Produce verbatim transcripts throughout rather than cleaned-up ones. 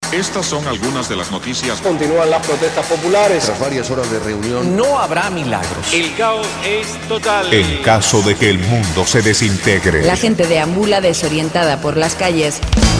Estas son algunas de las noticias. Continúan las protestas populares. Tras varias horas de reunión, no habrá milagros. El caos es total. En caso de que el mundo se desintegre. La gente deambula desorientada por las calles.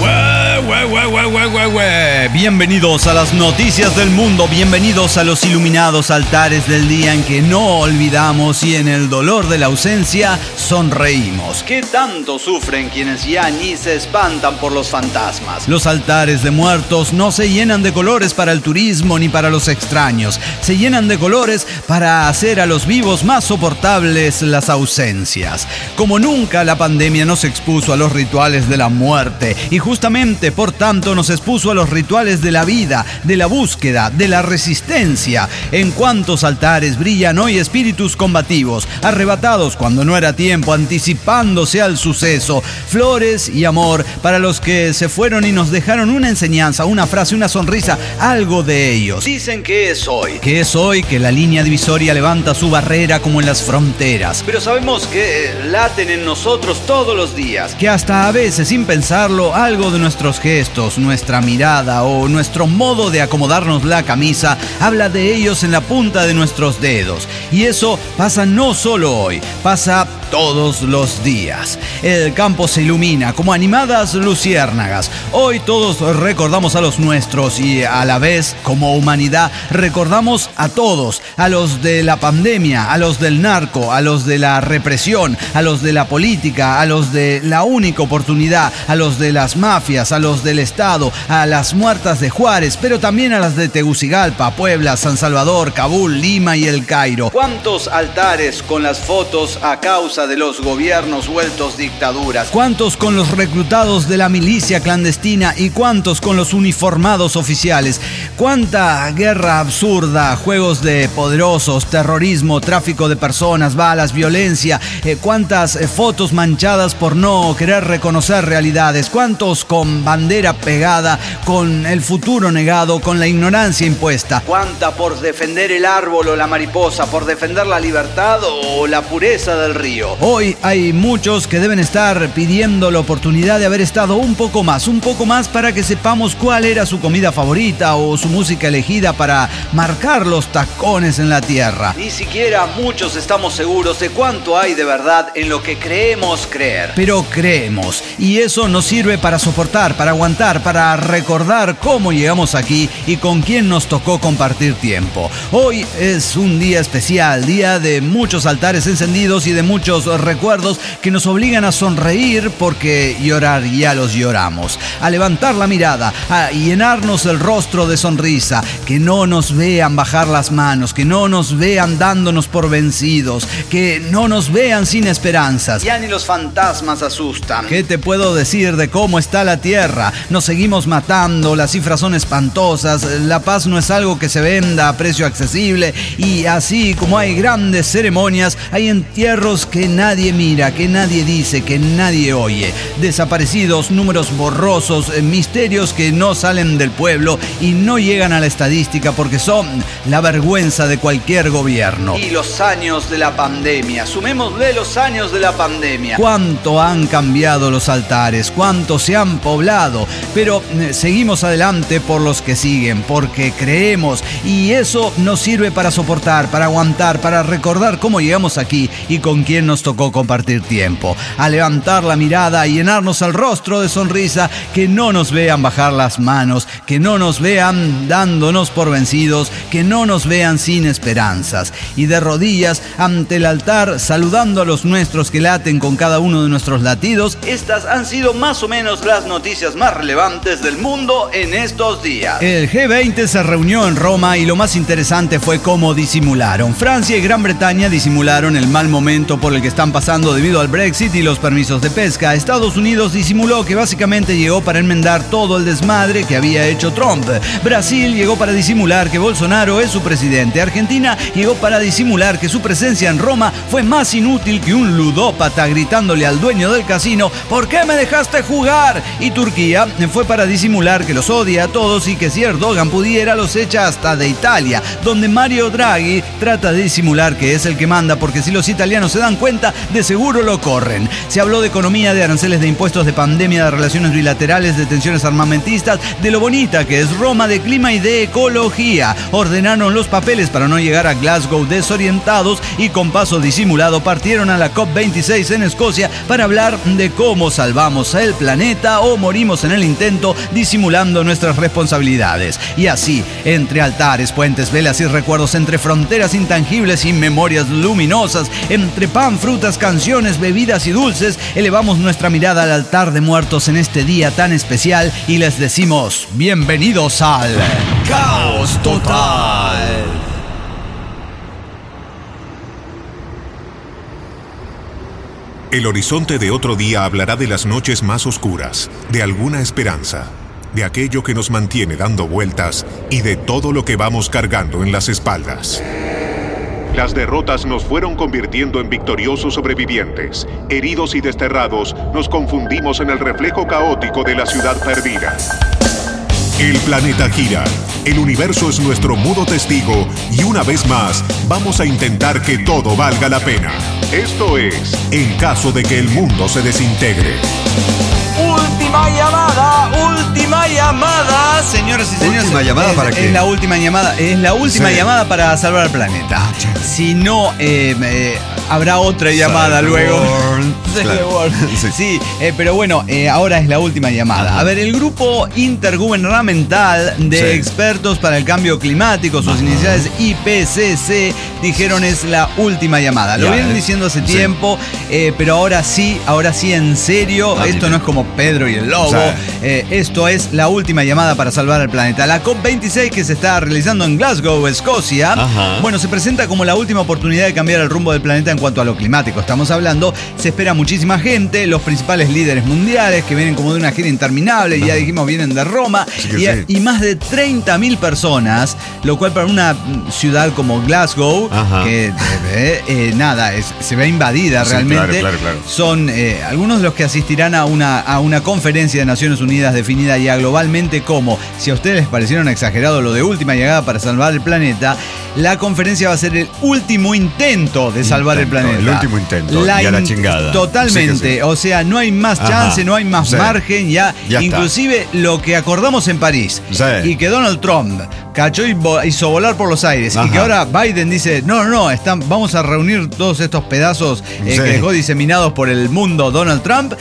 Ue, ue, ue, ue, ue, ue, ue. Bienvenidos a las noticias del mundo. Bienvenidos a los iluminados altares del día en que no olvidamos y en el dolor de la ausencia sonreímos. ¿Qué tanto sufren quienes ya ni se espantan por los fantasmas? Los altares de muertos no se llenan de colores para el turismo ni para los extraños. Se llenan de colores para hacer a los vivos más soportables las ausencias. Como nunca, la pandemia nos expuso a los rituales de la muerte y justamente por tanto nos expuso a los rituales de la vida, de la búsqueda, de la resistencia. En cuántos altares brillan hoy espíritus combativos, arrebatados cuando no era tiempo, anticipándose al suceso. Flores y amor para los que se fueron y nos dejaron una enseñanza, una frase, una sonrisa, algo de ellos. Dicen que es hoy, que es hoy que la línea divisoria levanta su barrera como en las fronteras. Pero sabemos que laten en nosotros todos los días, que hasta a veces sin pensarlo algo de nuestros gestos, nuestra mirada o nuestro modo de acomodarnos la camisa habla de ellos en la punta de nuestros dedos. Y eso pasa no solo hoy, pasa todos los días. El campo se ilumina como animadas luciérnagas. Hoy todos recordamos a los nuestros y a la vez, como humanidad, recordamos a todos, a los de la pandemia, a los del narco, a los de la represión, a los de la política, a los de la única oportunidad, a los de las mafias, a los del Estado, a las muertas de Juárez, pero también a las de Tegucigalpa, Puebla, San Salvador, Kabul, Lima y El Cairo. ¿Cuántos altares con las fotos a causa de los gobiernos vueltos dictaduras? ¿Cuántos con los reclutados de la milicia clandestina y cuántos con los uniformados oficiales? ¿Cuánta guerra absurda, juegos de poderosos, terrorismo, tráfico de personas, balas, violencia? Eh, ¿Cuántas eh, fotos manchadas por no querer reconocer realidades? ¿Cuántos con bandera pegada, con el futuro negado, con la ignorancia impuesta? ¿Cuánta por defender el árbol o la mariposa, por defender la libertad o la pureza del río? Hoy hay muchos que deben estar pidiendo la oportunidad de haber estado un poco más, un poco más para que sepamos cuál era su comida favorita o su música elegida para marcar los tacones en la tierra. Ni siquiera muchos estamos seguros de cuánto hay de verdad en lo que creemos creer. Pero creemos, y eso nos sirve para soportar, para aguantar, para recordar cómo llegamos aquí y con quién nos tocó compartir tiempo. Hoy es un día especial, día de muchos altares encendidos y de muchos recuerdos que nos obligan a sonreír porque llorar ya los lloramos, a levantar la mirada, a llenarnos el rostro de sonrisa, que no nos vean bajar las manos, que no nos vean dándonos por vencidos, que no nos vean sin esperanzas. Ya ni los fantasmas asustan. ¿Qué te puedo decir de cómo está la tierra? Nos seguimos matando, las cifras son espantosas, la paz no es algo que se venda a precio accesible y así como hay grandes ceremonias, hay entierros que nadie mira, que nadie dice, que nadie oye. Desaparecidos, números borrosos, misterios que no salen del pueblo y no llegan a la estadística porque son la vergüenza de cualquier gobierno. Y los años de la pandemia, sumémosle los años de la pandemia. Cuánto han cambiado los altares, cuánto se han poblado, pero eh, seguimos adelante por los que siguen, porque creemos y eso nos sirve para soportar, para aguantar, para recordar cómo llegamos aquí y con quién nos tocó compartir tiempo, a levantar la mirada y llenarnos el rostro de sonrisa, que no nos vean bajar las manos, que no nos vean dándonos por vencidos, que no nos vean sin esperanzas y de rodillas ante el altar saludando a los nuestros que laten con cada uno de nuestros latidos. Estas han sido más o menos las noticias más relevantes del mundo en estos días. El G veinte se reunió en Roma y lo más interesante fue cómo disimularon. Francia y Gran Bretaña disimularon el mal momento por el que están pasando debido al Brexit y los permisos de pesca. Estados Unidos disimuló que básicamente llegó para enmendar todo el desmadre que había hecho Trump. Brasil llegó para disimular que Bolsonaro es su presidente. Argentina llegó para disimular que su presencia en Roma fue más inútil que un ludópata gritándole al dueño del casino ¿por qué me dejaste jugar? Y Turquía fue para disimular que los odia a todos y que si Erdogan pudiera los echa hasta de Italia, donde Mario Draghi trata de disimular que es el que manda porque si los italianos se dan cuenta cincuenta, de seguro lo corren. Se habló de economía, de aranceles, de impuestos, de pandemia, de relaciones bilaterales, de tensiones armamentistas, de lo bonita que es Roma, de clima y de ecología. Ordenaron los papeles para no llegar a Glasgow desorientados y con paso disimulado partieron a la COP veintiséis en Escocia para hablar de cómo salvamos el planeta o morimos en el intento disimulando nuestras responsabilidades. Y así, entre altares, puentes, velas y recuerdos, entre fronteras intangibles y memorias luminosas, entre pan, frutas, canciones, bebidas y dulces, elevamos nuestra mirada al altar de muertos en este día tan especial y les decimos bienvenidos al Caos Total. El horizonte de otro día hablará de las noches más oscuras, de alguna esperanza, de aquello que nos mantiene dando vueltas y de todo lo que vamos cargando en las espaldas. Las derrotas nos fueron convirtiendo en victoriosos sobrevivientes. Heridos y desterrados, nos confundimos en el reflejo caótico de la ciudad perdida. El planeta gira, el universo es nuestro mudo testigo y una vez más vamos a intentar que todo valga la pena. Esto es, en caso de que el mundo se desintegre. Última llamada, última llamada, señoras y señores. ¿Última llamada es, para qué? Es la última llamada, es la última Sí. llamada para salvar al planeta. Si no, eh, eh, habrá otra llamada luego. Claro. Sí, Sí. sí eh, pero bueno, eh, ahora es la última llamada. Ajá. A ver, el grupo intergubernamental de Sí. expertos para el cambio climático, sus Ajá. iniciales I P C C, dijeron es la última llamada. Lo Ya, vienen eh. diciendo hace Sí. tiempo, eh, pero ahora sí, ahora sí en serio. Ah, esto sí. no es como Pedro y el Lobo. Sí. Eh, esto es la última llamada para salvar al planeta. La COP veintiséis, que se está realizando en Glasgow, Escocia, Ajá. bueno, se presenta como la última oportunidad de cambiar el rumbo del planeta en cuanto a lo climático. Estamos hablando, se espera muchísima gente, los principales líderes mundiales que vienen como de una gira interminable, y ya dijimos vienen de Roma, Sí que y, sí. y más de treinta mil personas, lo cual para una ciudad como Glasgow, Ajá. que eh, eh, nada, es- se ve invadida Sí, realmente, claro, claro, claro. son eh, algunos de los que asistirán a una, a una conferencia de Naciones Unidas definida ya globalmente como, si a ustedes les parecieron exagerado lo de última llegada para salvar el planeta, la conferencia va a ser el último intento de salvar el Intento, planeta. el último intento, y a la in- chingada. Totalmente, Sí que sí. o sea, no hay más Ajá. chance, no hay más Sí. margen, ya, Ya está. inclusive lo que acordamos en París, Sí. y que Donald Trump cachó y vo- hizo volar por los aires, y Ajá. que ahora Biden dice, no, no, no, están, vamos a reunir todos estos pedazos eh, Sí. que dejó diseminados por el mundo Donald Trump.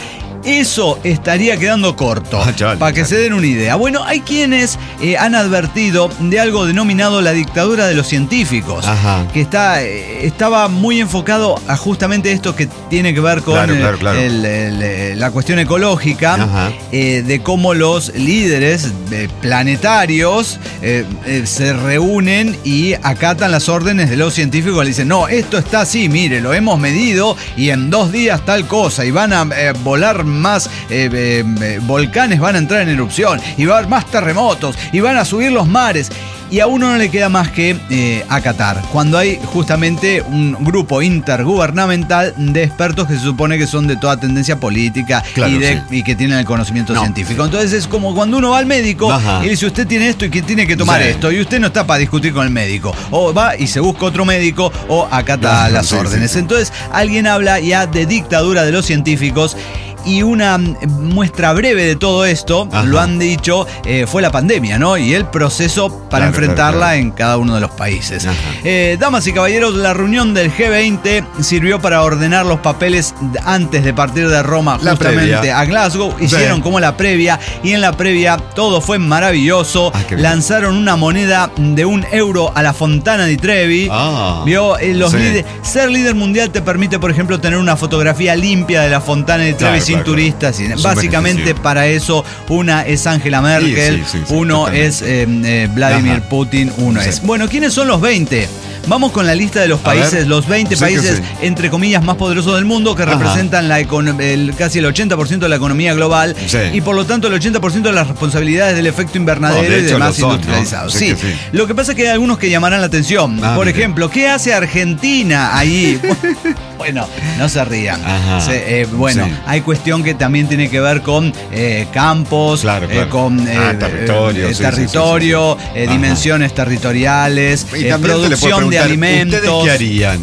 Eso estaría quedando corto, Ah, chale, para que chale. se den una idea. Bueno, hay quienes eh, han advertido de algo denominado la dictadura de los científicos, Ajá. que está, eh, estaba muy enfocado a justamente esto que tiene que ver con Claro, eh, claro, claro. el- el, eh, la cuestión ecológica, Ajá. eh, de cómo los líderes eh, planetarios eh, eh, se reúnen y acatan las órdenes de los científicos. Le dicen, no, esto está así, mire, lo hemos medido y en dos días tal cosa, y van a eh, volar más eh, eh, eh, volcanes, van a entrar en erupción, y va a haber más terremotos, y van a subir los mares. Y a uno no le queda más que eh, acatar, cuando hay justamente un grupo intergubernamental de expertos que se supone que son de toda tendencia política, Claro, y, de- sí. y que tienen el conocimiento No. científico. Entonces es como cuando uno va al médico Ajá. y le dice, usted tiene esto y que tiene que tomar Sí. esto, y usted no está para discutir con el médico. O va y se busca otro médico o acata Claro, las sí, órdenes. sí, sí. Entonces alguien habla ya de dictadura de los científicos. Y una mm, muestra breve de todo esto, Ajá. lo han dicho, eh, fue la pandemia, ¿no? Y el proceso para Claro, enfrentarla claro, claro. en cada uno de los países. Ajá. Eh, damas y caballeros, la reunión del G veinte sirvió para ordenar los papeles antes de partir de Roma La justamente previa. a Glasgow. Hicieron Sí. como la previa, y en la previa todo fue maravilloso. Ah, qué bien. Lanzaron una moneda de un euro a la Fontana di Trevi. Ah, Vio, Eh, los sí. líderes- ser líder mundial te permite, por ejemplo, tener una fotografía limpia de la Fontana di Trevi Claro, sin claro, claro. turistas. Y Es un básicamente beneficio. para eso, una es Angela Merkel, Sí, sí, sí, uno totalmente. es eh, eh, Vladimir Ajá. Putin, uno Sí. es. Bueno, ¿quiénes son los veinte? Vamos con la lista de los A ver. países, los veinte Sí que países, sí. entre comillas, más poderosos del mundo, que Ajá. representan la econo- el, casi el ochenta por ciento de la economía global, Sí. y por lo tanto el ochenta por ciento de las responsabilidades del efecto invernadero No, de y hecho demás lo son, ¿no? industrializados. Sí Sí, que sí. lo que pasa es que hay algunos que llamarán la atención. Ah, por mire. ejemplo, ¿qué hace Argentina allí? Bueno, no se rían. Ajá. Se- eh, bueno, Sí. hay cuestión que también tiene que ver con eh, campos, Claro, eh, claro. con eh, Ah, territorio, eh, sí, sí, territorio, sí, sí, sí. eh, Ajá. dimensiones territoriales, Y eh, también se le puede producción de preguntar, alimentos. ¿ustedes qué harían?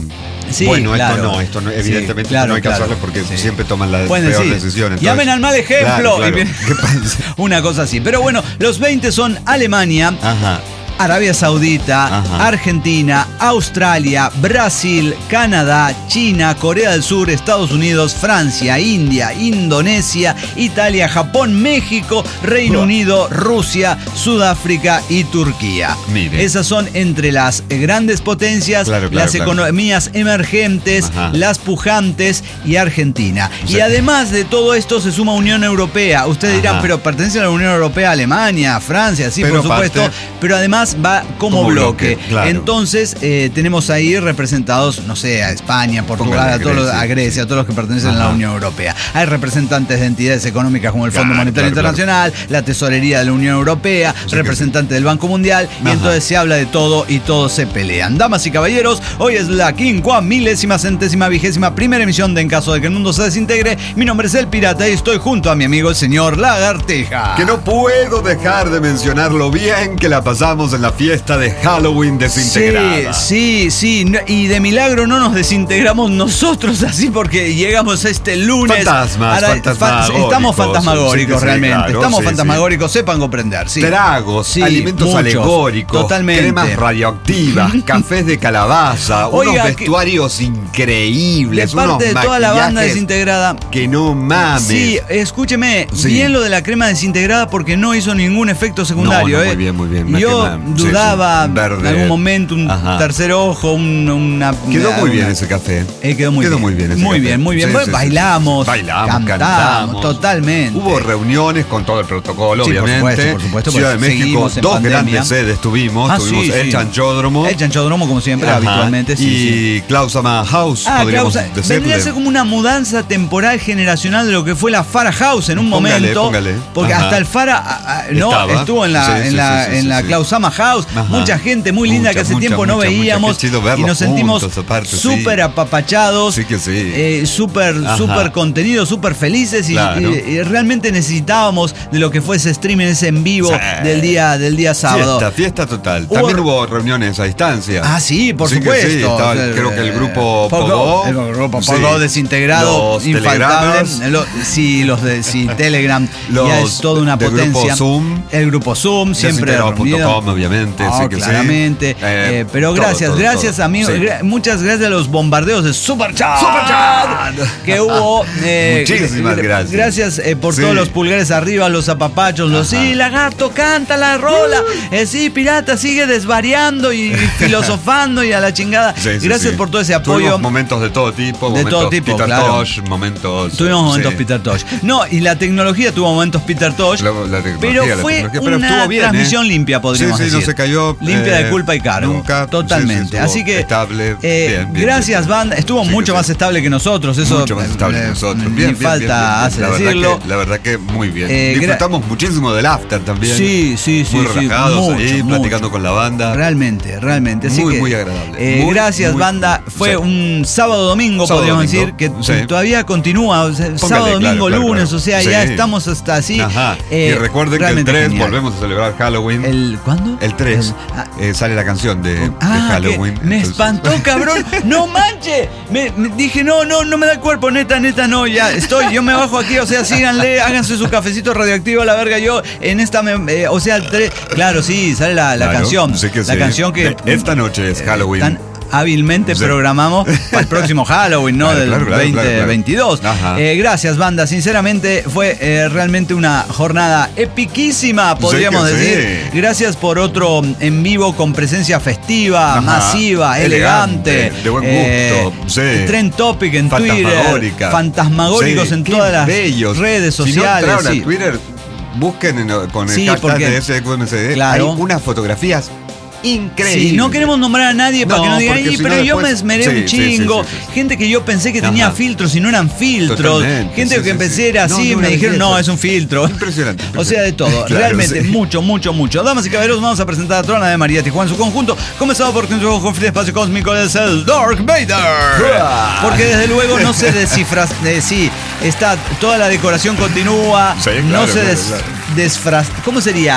Sí, bueno, claro. esto no, esto no, evidentemente Sí, claro, no hay que claro. hacerlo porque Sí. siempre toman la Pueden peor decir, decisión. Entonces, llamen al mal ejemplo. Claro, claro. Y bien- ¿Qué pasa? Una cosa así. Pero bueno, los veinte son Alemania, Ajá. Arabia Saudita, Ajá. Argentina, Australia, Brasil, Canadá, China, Corea del Sur, Estados Unidos, Francia, India, Indonesia, Italia, Japón, México, Reino Unido, Rusia, Sudáfrica y Turquía. Mire. Esas son entre las grandes potencias, Claro, claro, las claro. economías emergentes, Ajá. las pujantes y Argentina. O Y sea- además de todo esto se suma Unión Europea. Ustedes dirán, Ajá. pero pertenece a la Unión Europea Alemania, Francia, sí, Pero por supuesto, aparte- pero además va como, Como bloque. bloque, claro. Entonces eh, tenemos ahí representados, no sé, a España, Portugal, Póngale a, todos los- Grecia, a Grecia, a todos los que pertenecen a la Ajá. Unión Europea. Hay representantes de entidades económicas como el Fondo Claro, Monetario claro, Internacional, la Tesorería de la Unión Europea, Sí representantes del Banco Mundial, y Ajá. entonces se habla de todo y todos se pelean. Damas y caballeros, hoy es la quincuá milésima centésima vigésima primera emisión de En Caso de que el Mundo se Desintegre. Mi nombre es El Pirata y estoy junto a mi amigo el señor Lagartija. Que no puedo dejar de mencionar lo bien que la pasamos en la fiesta de Halloween desintegrada. Sí, sí, sí. No- Y de milagro no nos desintegramos nosotros así porque llegamos este lunes. Fantasmas, a la- fantasmagóricos. Estamos fantasmagóricos Sí que sí, realmente. claro, estamos sí, fantasmagóricos, sepan comprender. Sí. Tragos, Sí, alimentos muchos, alegóricos, totalmente. cremas radioactivas, cafés de calabaza, Oiga, unos que- vestuarios De increíbles, parte unos de toda la banda maquillajes desintegrada. que no mames. Sí, escúcheme, Sí. bien lo de la crema desintegrada porque no hizo ningún efecto secundario. No, no, ¿eh? muy bien, muy bien, me Yo quema- sí, dudaba sí, verde. en algún momento un Ajá. tercer ojo, un- una. Quedó muy bien una- ese café. Eh, quedó muy Quedó bien. muy bien ese Muy café. bien, muy bien. Sí, Bueno, sí, sí, bailamos, sí. Bailamos, cantamos, cantamos. totalmente. Hubo reuniones con todo el protocolo, Sí, por obviamente. supuesto, por supuesto, Ciudad de porque México, seguimos en dos pandemia. grandes sedes tuvimos. Ah, tuvimos sí, el sí. Chanchódromo. El Chanchodromo, como siempre, Ajá. habitualmente, sí. Y sí. Klaus Ama House, Ah, podríamos Klaus, decirle. vendría a ser como una mudanza temporal generacional de lo que fue la Farah House en un Póngale, momento. póngale. Porque Ajá. hasta el Farah ah, ah, no Estaba. estuvo en la, Sí, en sí, la, sí, sí, en sí, la sí. Klaus Ama House. Ajá. Mucha gente muy linda Mucha, que hace mucha, tiempo no mucha, mucha. veíamos. Qué chido Y verlos nos sentimos juntos, aparte, sí. súper apapachados. Sí que sí. eh, súper, Ajá. súper contenidos, súper felices. Y, Claro. y- y realmente necesitábamos de lo que fue ese streaming, ese en vivo Sí. del día, del día sábado. Fiesta, fiesta total. Hubo- También hubo reuniones a distancia. Ah, sí, por Sí que supuesto. sí, estaba, O sea, creo que el grupo Pogo, Pogo. el grupo Sí. Pogo desintegrado, Los infaltable. telegramas. Lo- sí, los de sí, Telegram Los ya es toda una del potencia. grupo Zoom. El grupo Zoom, siempre Desintegrado punto reunido. com, obviamente, Ah, sí que sí. claramente. Eh, Eh, pero todo, gracias, todo, gracias todo. amigos. Sí. gra- muchas gracias a los bombardeos de Superchat. Superchat. Que hubo. eh, Muchísimas gra- gracias. Gracias eh, por Sí. todos los pulgares arriba, los apapachos, los Ajá. sí, lagarto, canta la rola. Eh, sí, pirata, sigue desvariando y filosofando y a la chingada. Sí, sí, gracias sí. por todo ese apoyo. Tuvimos momentos de todo tipo, De momentos todo tipo, Peter claro. Tosh, momentos. Tuvimos momentos sí. Peter Tosh. No, y la tecnología tuvo momentos Peter Tosh. La- la tecnología, pero la fue tecnología, pero una estuvo bien, transmisión ¿eh? limpia, podríamos Sí, sí, decir. no se cayó, Limpia eh, de culpa y cargo. nunca. Totalmente. Sí, sí, estuvo Así que. estable. eh, Bien, bien, gracias, bien. banda. Estuvo Sí, mucho que más sí. estable que nosotros. Eso. Mucho más estable que eh, nosotros. Ni Bien, bien, falta bien, bien, bien. hace La verdad decirlo. que- La verdad que muy bien. Eh, gra- Disfrutamos muchísimo del after también. Sí, sí, sí. Muy sí, relajados mucho, ahí, mucho. platicando con la banda. Realmente, realmente. Así Muy, que, muy agradable. eh, Muy, gracias, muy- banda. Fue sí. un sábado domingo, Sábado, podríamos domingo. decir, que Sí. todavía continúa. O sea, Póngale, sábado, claro, domingo, claro, lunes, claro. o sea, Sí. ya estamos hasta así. Ajá. Eh, y recuerden que el realmente tres genial. volvemos a celebrar Halloween. ¿El cuándo? El tres El- ah, eh, sale la canción de, de Ah, Halloween. que me entonces- espantó, cabrón. No manche. Me, me dije, no, no, no me da el cuerpo, neta, neta, no. Ya estoy, yo me bajo aquí, o sea, síganle, háganse su cafecito radioactivo a la verga. Yo en esta, me- eh, o sea, el tres. Claro, sí, sale la, la Claro, canción. sí que la sí. canción que. De- esta noche es Halloween. Tan hábilmente Sí. programamos para el próximo Halloween, ¿no? Claro, Del claro, claro, veinte veintidós. claro, claro. Ajá. Eh, gracias, banda. Sinceramente, fue eh, realmente una jornada epiquísima, podríamos Sí que decir. sí. Gracias por otro en vivo con presencia festiva, Ajá. masiva, elegante. Elegante, de buen eh, gusto, sí. Trend Topic en Twitter. Fantasmagórica. Fantasmagóricos Sí, en qué todas las bellos. redes Si no sociales. entraron sí. a Twitter, busquen en- con el Sí, hashtag porque- de S Q M C D. Claro. Hay unas fotografías increíbles. Sí, no queremos nombrar a nadie para No, que no digan, porque "Ay, si pero no yo me después- esmeré sí, un sí, sí, chingo". sí, sí. Gente que yo pensé que tenía Ajá. filtros y no eran filtros. Totalmente, Gente sí, que sí, empecé sí. era No, así, no, me una dijeron, belleza. no, es un filtro. Impresionante, O sea, de todo. Claro, Realmente, sí. mucho, mucho, mucho. Damas y caballeros, vamos a presentar a Trona de María Tijuana en su conjunto. Comenzado por nuestro con fin espacio cósmico es el Dark Vader. Porque desde luego no se descifra. Eh, sí, está, toda la decoración continúa. Sí, no claro, se claro, des, claro. desfras. ¿Cómo sería?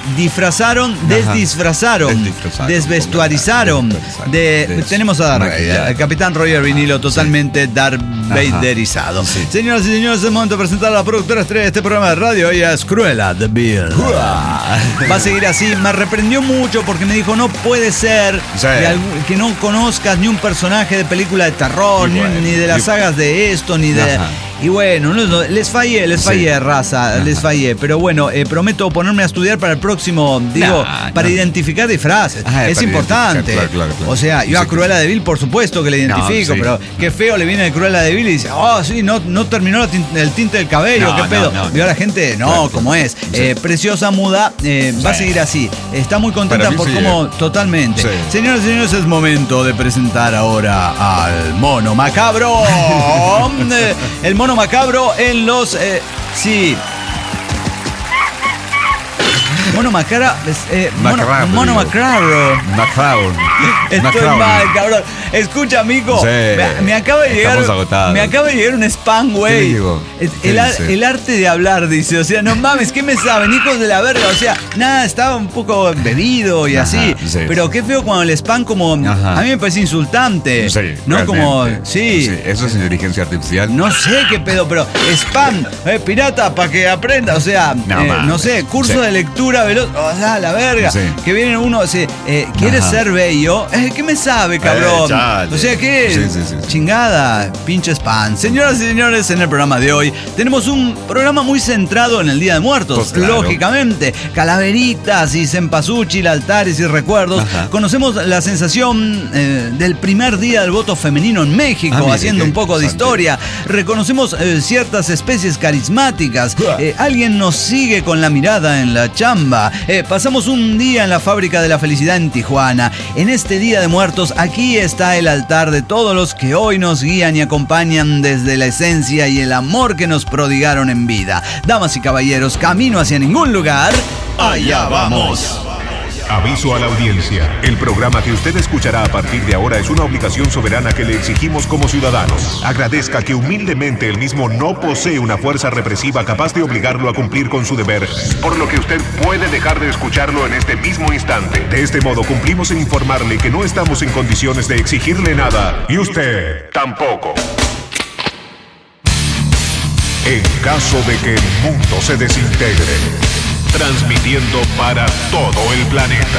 disfrazaron, desdisfrazaron, Desdisfrazaron, desvestuarizaron. desvestuarizaron, De, des- tenemos a Darth maquillaron. Vader, el capitán Roger Vinilo totalmente Darth Vaderizado. Sí. Señoras y señores, es el momento de presentar a la productora estrella de este programa de radio. Ella es Cruella de Vil. Va a seguir así. Me reprendió mucho porque me dijo, no puede ser Sí. de algún- que no conozcas ni un personaje de película de terror, Y ni, bueno, ni de las y- sagas de esto, ni de... Ajá. Y bueno, no, no, les fallé, les Sí. fallé, raza, Ajá. les fallé. Pero bueno, eh, prometo ponerme a estudiar para el próximo, digo, Nah, para no. identificar disfraces. Ajá, es para importante. identificar, claro, claro, claro. O sea, yo a Sí, Cruella de Vil, por supuesto que le identifico, No, sí. pero qué feo le viene el Cruella de Vil y dice, oh, sí, no, no terminó la tin- el tinte del cabello, No, qué no, pedo. no, Vio a la gente, no, Claro, como es. Eh, preciosa, muda, eh, va a Sí. seguir así. Está muy contenta Para mí por sí, cómo, eh. totalmente. Sí. Señoras y señores, es momento de presentar ahora al mono macabro. Eh, el mono macabro en los... eh, sí. Mono macabro. Eh, mono, Macabro, mono digo. macabro. Macrown. Estoy mal, cabrón. Escucha, amigo. Sí. Me, me acaba de llegar. Estamos agotados. Me acaba de llegar un spam, ¿Qué güey. digo? El, ¿Qué el ar- dice? el arte de hablar, dice. O sea, no mames, ¿qué me saben? Hijos de la verga. O sea, nada, estaba un poco bebido y Ajá, así. sí. Pero qué feo cuando el spam como. Ajá. A mí me parece insultante. Sí, No realmente. como. Sí. Eso es inteligencia artificial. No sé qué pedo, pero spam, eh, pirata, para que aprenda. O sea, No, eh, mames. no sé, curso Sí. de lectura veloz. O sea, la verga. Sí. Que viene uno, o sea, eh, ¿quieres Ajá. ser bello? Eh, ¿Qué me sabe, cabrón? Eh, chale. o sea, ¿qué? Sí, sí, sí. Chingada, pinche spam. Señoras y señores, en el programa de hoy tenemos un programa muy centrado en el Día de Muertos. Pues claro. Lógicamente, calaveritas y cempasúchil, altares y recuerdos. Ajá. Conocemos la sensación eh, del primer día del voto femenino en México, Ah, mire, haciendo qué un poco de interesante. historia. Reconocemos eh, ciertas especies carismáticas. Eh, alguien nos sigue con la mirada en la chamba. Eh, pasamos un día en la fábrica de la felicidad en Tijuana. En este Día de Muertos, aquí está el altar de todos los que hoy nos guían y acompañan desde la esencia y el amor que nos prodigaron en vida. Damas y caballeros, camino hacia ningún lugar. Allá vamos. Aviso a la audiencia. El programa que usted escuchará a partir de ahora es una obligación soberana que le exigimos como ciudadanos. Agradezca que humildemente el mismo no posee una fuerza represiva capaz de obligarlo a cumplir con su deber, por lo que usted puede dejar de escucharlo en este mismo instante. De este modo cumplimos en informarle que no estamos en condiciones de exigirle nada y usted tampoco. En caso de que el mundo se desintegre, transmitiendo para todo el planeta.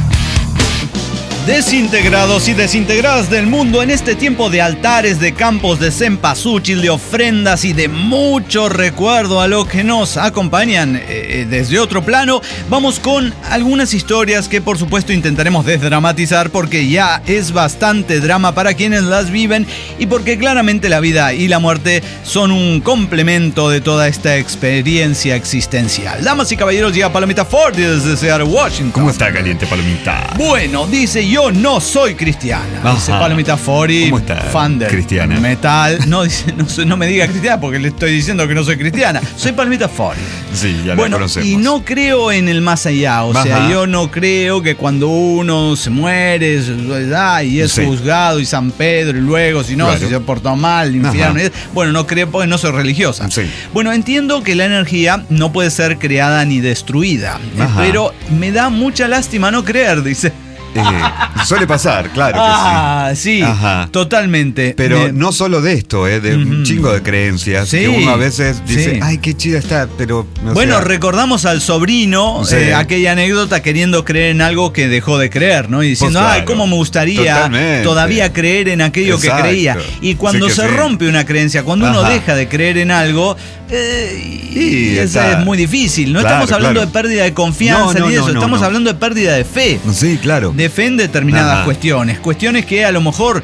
Desintegrados y desintegradas del mundo en este tiempo de altares, de campos de cempasúchil, de ofrendas y de mucho recuerdo a lo que nos acompañan eh, desde otro plano, vamos con algunas historias que por supuesto intentaremos desdramatizar porque ya es bastante drama para quienes las viven y porque claramente la vida y la muerte son un complemento de toda esta experiencia existencial. Damas y caballeros, llega Palomita Ford desde Seattle, Washington. ¿Cómo está, caliente palomita? Bueno, dice, yo no soy cristiana. Ajá. Dice Palomita Fori, ¿Cómo está, fan del cristiana? metal. No, dice, no, soy- no me diga cristiana porque le estoy diciendo que no soy cristiana. Soy Palomita Fori. Sí, ya la Bueno, conocemos. y no creo en el más allá. O sea, Ajá. yo no creo que cuando uno se muere ah, y es Sí. juzgado y San Pedro y luego, si no, Claro. si se portó mal, el infierno. Ajá. y- Bueno, no creo porque no soy religiosa. Sí. Bueno, entiendo que la energía no puede ser creada ni destruida. Ajá. Pero me da mucha lástima no creer, dice. Eh, suele pasar, claro que Ah, sí, Ajá. totalmente. Pero Me- no solo de esto, eh, de un chingo de creencias. Sí, que uno a veces dice, sí. ay, qué chida está, pero. o Bueno, sea, recordamos al sobrino Sí. eh, aquella anécdota queriendo creer en algo que dejó de creer, ¿no? Y diciendo, Pues ay, claro, cómo me gustaría totalmente. todavía creer en aquello Exacto. que creía. Y cuando Sí que se sí. rompe una creencia, cuando uno Ajá. deja de creer en algo, eh, Y y eso está- es muy difícil. No Claro, estamos hablando claro. de pérdida de confianza No, no, ni de no, eso, no, estamos no. hablando de pérdida de fe. Sí, claro. De fe en determinadas Ajá. cuestiones, cuestiones que a lo mejor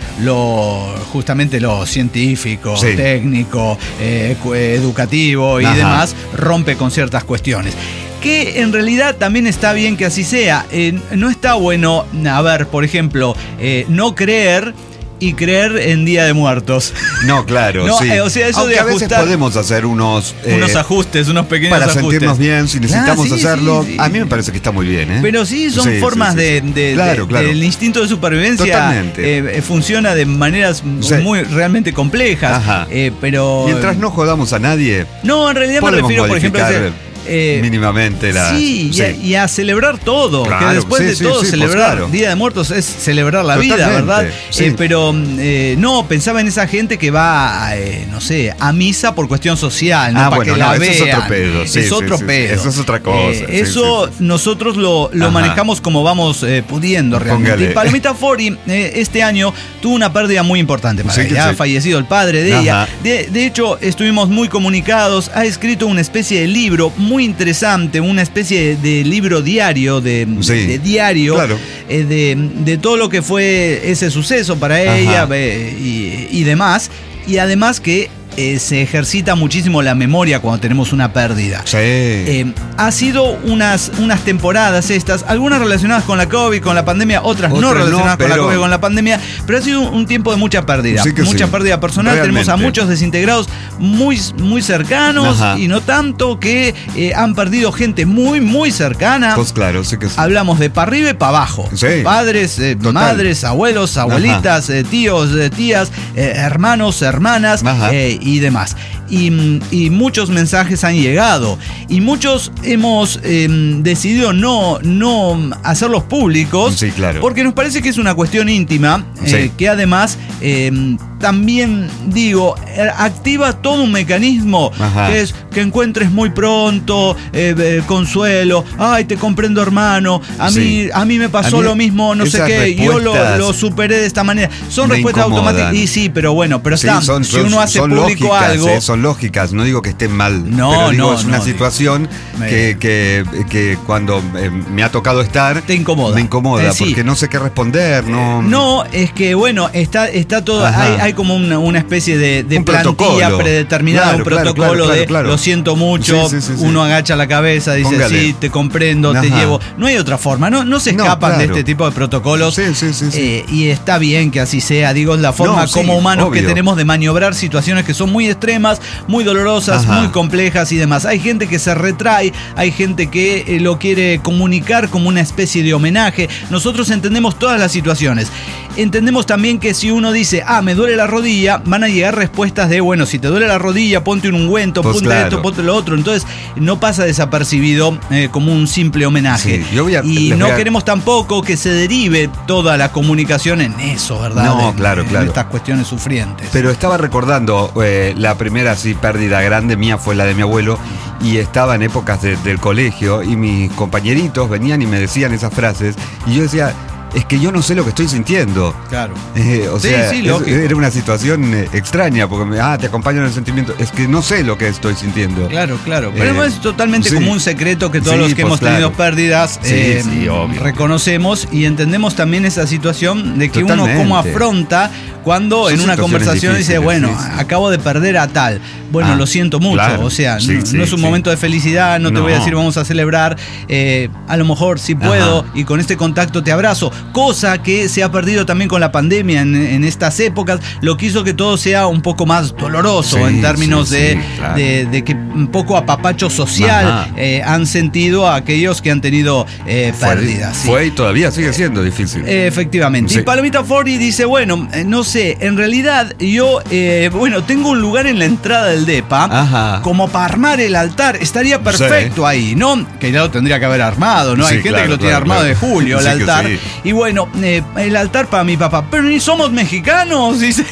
lo justamente lo científico, Sí. técnico, eh, cu- educativo y Ajá. demás rompe con ciertas cuestiones. Que en realidad también está bien que así sea. Eh, no está bueno, a ver, por ejemplo, eh, no creer y creer en Día de Muertos. No, claro, No, sí. eh, o sea, eso Aunque de a veces ajustar- podemos hacer unos. eh, unos ajustes, unos pequeños para ajustes. sentirnos bien, si necesitamos Ah, sí, hacerlo. sí, sí. A mí me parece que está muy bien, ¿eh? Pero sí, son Sí, sí, formas sí, de, sí. de- Claro, de- claro. del instinto de supervivencia. Totalmente. eh, eh, funciona de maneras Sí. muy realmente complejas. Ajá. eh, pero Mientras no jodamos a nadie. no, en realidad me podemos refiero, por ejemplo, a modificar ese- Eh, mínimamente la... Sí, sí. Y, a, y a celebrar todo, claro, que después sí, de sí, todo sí, celebrar pues claro. Día de Muertos es celebrar la Totalmente, vida, ¿verdad? sí. Eh, pero eh, no, pensaba en esa gente que va, eh, no sé, a misa por cuestión social, ¿no? Ah, para bueno, que no, la eso vean. es otro pedo. Sí, es sí, otro sí, pedo. Eso es otra cosa. Eh, sí, eso sí, sí. nosotros lo, lo Ajá. manejamos como vamos eh, pudiendo realmente. Póngale. Y Palomita Fori eh, este año tuvo una pérdida muy importante para Sí, ella. sí. Ha fallecido el padre de Ajá. ella. De, de hecho, estuvimos muy comunicados. Ha escrito una especie de libro muy interesante, una especie de, de libro diario, de, Sí. de diario, Claro. eh, de, de todo lo que fue ese suceso para ella eh, y, y demás. Y además que eh, se ejercita muchísimo la memoria cuando tenemos una pérdida. Sí. Eh, ha sido unas, unas temporadas estas, algunas relacionadas con la COVID, con la pandemia, otras, Otras no no, relacionadas con la pero- COVID, con la pandemia, pero ha sido un, un tiempo de mucha pérdida, Sí que mucha sí. pérdida personal. Realmente. Tenemos a muchos desintegrados muy, muy cercanos Ajá. y no tanto, que eh, han perdido gente muy, muy cercana. Pues claro, sí que sí. Hablamos de para arriba y para abajo. Sí. Padres, eh, Total. madres, abuelos, abuelitas, eh, tíos, eh, tías, eh, hermanos, hermanas eh, y demás. Y, y muchos mensajes han llegado. Y muchos hemos eh, decidido no, no hacerlos públicos. Sí, claro. Porque nos parece que es una cuestión íntima. eh, Sí. que además eh, también, digo, eh, activa todo un mecanismo. Ajá. Que es que encuentres muy pronto eh, eh, consuelo. Ay, te comprendo, hermano. A mí, Sí. a mí me pasó A mí lo mismo, no sé esas qué. Yo lo, respuestas lo superé de esta manera. Son me respuestas incomodan. automáticas. Y sí, pero bueno, pero Sí, están. son- si son- uno hace son público lógicas, algo. eh, son lógicas, no digo que estén mal, No, pero digo, no, es una no, situación me- que, que, que cuando eh, me ha tocado estar, Te incomoda. me incomoda, Eh, sí. porque no sé qué responder, no... No, es que bueno, está, está todo, Ajá. hay, hay como una, una especie de, de Un plantilla protocolo. predeterminada, Claro, un claro, protocolo claro, de claro, claro. lo siento mucho, Sí, sí, sí, sí. uno agacha la cabeza, dice Póngale. sí, te comprendo, te Ajá. llevo. No hay otra forma, no, no se No, escapan de claro. este tipo de protocolos. Sí, sí, sí, sí. Eh, y está bien que así sea, digo, es la forma No, sí, como humanos que obvio. tenemos de maniobrar situaciones que son muy extremas, muy dolorosas, Ajá. muy complejas y demás. Hay gente que se retrae, hay gente que eh, lo quiere comunicar como una especie de homenaje. Nosotros entendemos todas las situaciones. Entendemos también que si uno dice, ah, me duele la rodilla, van a llegar respuestas de, bueno, si te duele la rodilla, ponte un ungüento, Pues ponte claro. esto, ponte lo otro. Entonces, no pasa desapercibido eh, como un simple homenaje. Sí, yo voy a- y les no voy a- queremos tampoco que se derive toda la comunicación en eso, ¿verdad? No, En- claro, en claro. estas cuestiones sufrientes. Pero estaba recordando, eh, la primera así pérdida grande mía fue la de mi abuelo, y estaba en épocas de- del colegio, y mis compañeritos venían y me decían esas frases, y yo decía, es que yo no sé lo que estoy sintiendo. Claro. Eh, o Sí, sea, sí, es- lógico. era una situación eh, extraña, porque me, ah, te acompaño en el sentimiento. Es que no sé lo que estoy sintiendo. Claro, claro. Pero Eh, es totalmente sí. como un secreto que todos Sí, los que pues hemos claro. tenido pérdidas Sí, eh, sí, obvio. reconocemos y entendemos también esa situación de que uno Totalmente. cómo afronta cuando Son en una situaciones conversación dice, difíciles, bueno, sí, sí. acabo de perder a tal. Bueno, Ah, lo siento mucho. claro. O sea, Sí, no, sí, no es un sí. momento de felicidad, no, te No. voy a decir vamos a celebrar. eh, a lo mejor si puedo Ajá. y con este contacto te abrazo. Cosa que se ha perdido también con la pandemia en, en estas épocas, lo que hizo que todo sea un poco más doloroso Sí, en términos sí, de, sí, claro. de, de que un poco apapacho social Ajá. eh, han sentido a aquellos que han tenido eh, Fue- pérdidas. sí. Fue y todavía sigue siendo difícil. Eh, Efectivamente. Sí. Y Palomita Fori dice, bueno, eh, no sé, en realidad yo, eh, bueno, tengo un lugar en la entrada del DEPA, Ajá. como para armar el altar, estaría perfecto Sí. ahí, ¿no? Que ya lo tendría que haber armado, ¿no? Sí, Hay gente claro, que lo tiene claro, armado claro. de julio, el Sí que altar. sí. Y bueno, eh, el altar para mi papá, pero ni somos mexicanos, dice.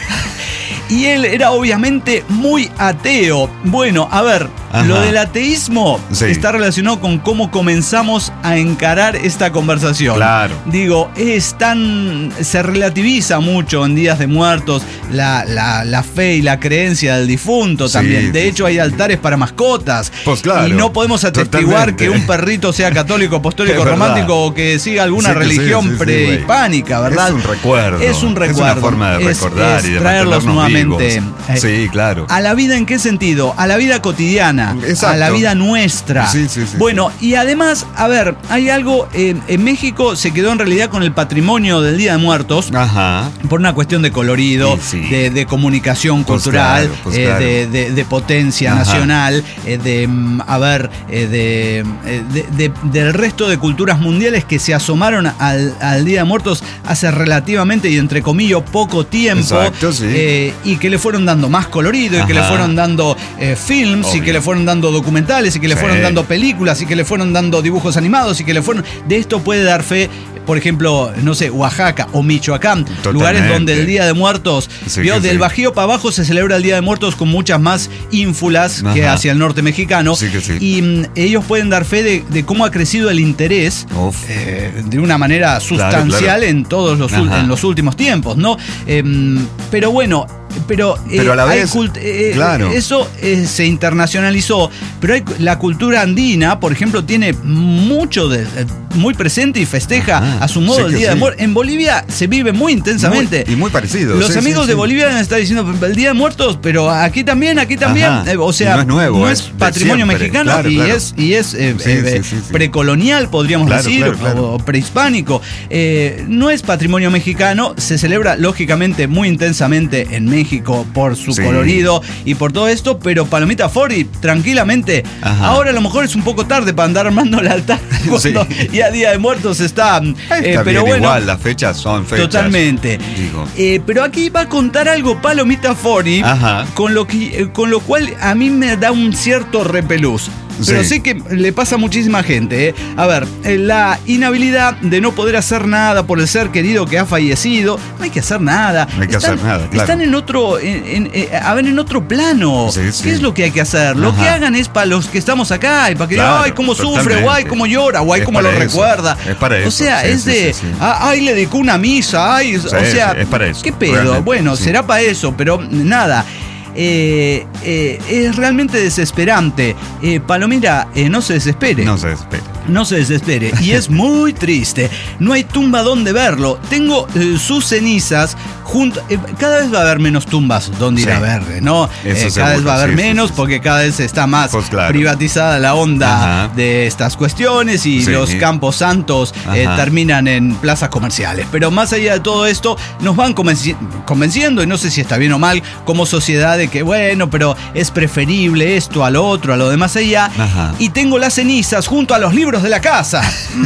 Y él era obviamente muy ateo. Bueno, a ver, Ajá. lo del ateísmo Sí. está relacionado con cómo comenzamos a encarar esta conversación. Claro. Digo, es tan. Se relativiza mucho en días de muertos la, la, la fe y la creencia del difunto Sí, también. De sí, hecho, hay altares para mascotas. Pues claro, y no podemos atestiguar totalmente. que un perrito sea católico, apostólico, Es verdad. romántico o que siga alguna Sí que sí, religión sí, sí, prehispánica, güey. ¿verdad? Es un recuerdo. Es un recuerdo. Es una forma de Es- recordar es y de traerlos mantenernos nuevamente. vivos. eh, Sí, claro. ¿A la vida en qué sentido? A la vida cotidiana, Exacto. a la vida nuestra. Sí, sí, sí, bueno, y además, a ver, hay algo, eh, en México se quedó en realidad con el patrimonio del Día de Muertos. Ajá. Por una cuestión de colorido, Sí, sí. de, de comunicación Pues cultural, claro, pues eh, claro. de, de- de potencia Ajá. nacional, eh, de, mm, a ver, eh, de, eh, de- de- del resto de culturas mundiales que se asomaron al, al Día de Muertos hace relativamente y entre comillas poco tiempo. Exacto, sí. eh, y que le fueron dando más colorido y que le Ajá. fueron dando eh, films y Obvio. que le fueron fueron dando documentales y que le Sí. fueron dando películas y que le fueron dando dibujos animados y que le fueron... De esto puede dar fe, por ejemplo, no sé, Oaxaca o Michoacán, Totalmente. lugares donde el Día de Muertos, Sí, vio, que del sí. Bajío para abajo se celebra el Día de Muertos con muchas más ínfulas que Ajá. hacia el norte mexicano. Sí, que sí. Y mm, ellos pueden dar fe de, de cómo ha crecido el interés Uf. eh, de una manera sustancial claro. en todos los, ul- Ajá. en los últimos tiempos, ¿no? Em, pero bueno, pero, eh, Pero a la hay vez, cult- eh, claro. eso eh, se internacionalizó, pero hay, la cultura andina, por ejemplo, tiene mucho de, eh, muy presente y festeja Ajá. a su modo Sí el que Día de sí. Muertos. En Bolivia se vive muy intensamente. Muy- y muy parecido. Los sí, amigos sí, de sí. Bolivia deben estar diciendo el Día de Muertos, pero aquí también, aquí también. Ajá. Eh, o sea, Y no es nuevo, no es es de patrimonio siempre. mexicano Claro, y, claro. es y es eh, Sí, eh, sí, sí, sí. precolonial, podríamos Claro, decir, claro, claro. o prehispánico. Eh, no es patrimonio mexicano, se celebra lógicamente muy intensamente en México por su Sí. colorido y por todo esto, pero Palomita Fori, tranquilamente, Ajá. ahora a lo mejor es un poco tarde para andar armando el altar cuando Sí. ya Día de Muertos está. eh, Está pero bien, bueno, igual, las fechas son fechas. totalmente. Digo. Eh, pero aquí va a contar algo Palomita Fori, Ajá. con lo, que, eh, con lo cual a mí me da un cierto repelús. Pero Sí. sé que le pasa a muchísima gente. ¿eh? A ver, eh, la inhabilidad de no poder hacer nada por el ser querido que ha fallecido. No hay que hacer nada. No hay que hacer nada, claro. Están en otro, en, en, eh, a ver, en otro plano. Sí, sí. ¿Qué es lo que hay que hacer? Lo Ajá. que hagan es para los que estamos acá y para que digan, Claro, ay, cómo sufre, totalmente. o ay, cómo llora, o ay, Es cómo lo para eso. recuerda. Es para O eso. sea, Sí, es sí, de, sí, sí. ah, ay, le dedicó una misa, ay, o sea, es para eso, ¿qué pedo? realmente, Bueno, sí. será para eso, pero nada. Eh, eh, es realmente desesperante. Eh, Palomira, eh, no se desespere. No se espera. No se desespere. Y es muy triste. No hay tumba donde verlo. Tengo eh, sus cenizas junto. eh, cada vez va a haber menos tumbas donde ir Sí. a ver, ¿no? Eso Eh, cada seguro, vez va a haber sí, sí, menos sí, sí. porque cada vez está más Pues claro. privatizada la onda Ajá. de estas cuestiones y Sí. los campos santos eh, Ajá. terminan en plazas comerciales. Pero más allá de todo esto, nos van convenci- convenciendo, y no sé si está bien o mal, como sociedad de que, bueno, pero es preferible esto a lo otro, a lo demás allá. Ajá. Y tengo las cenizas junto a los libros de la casa.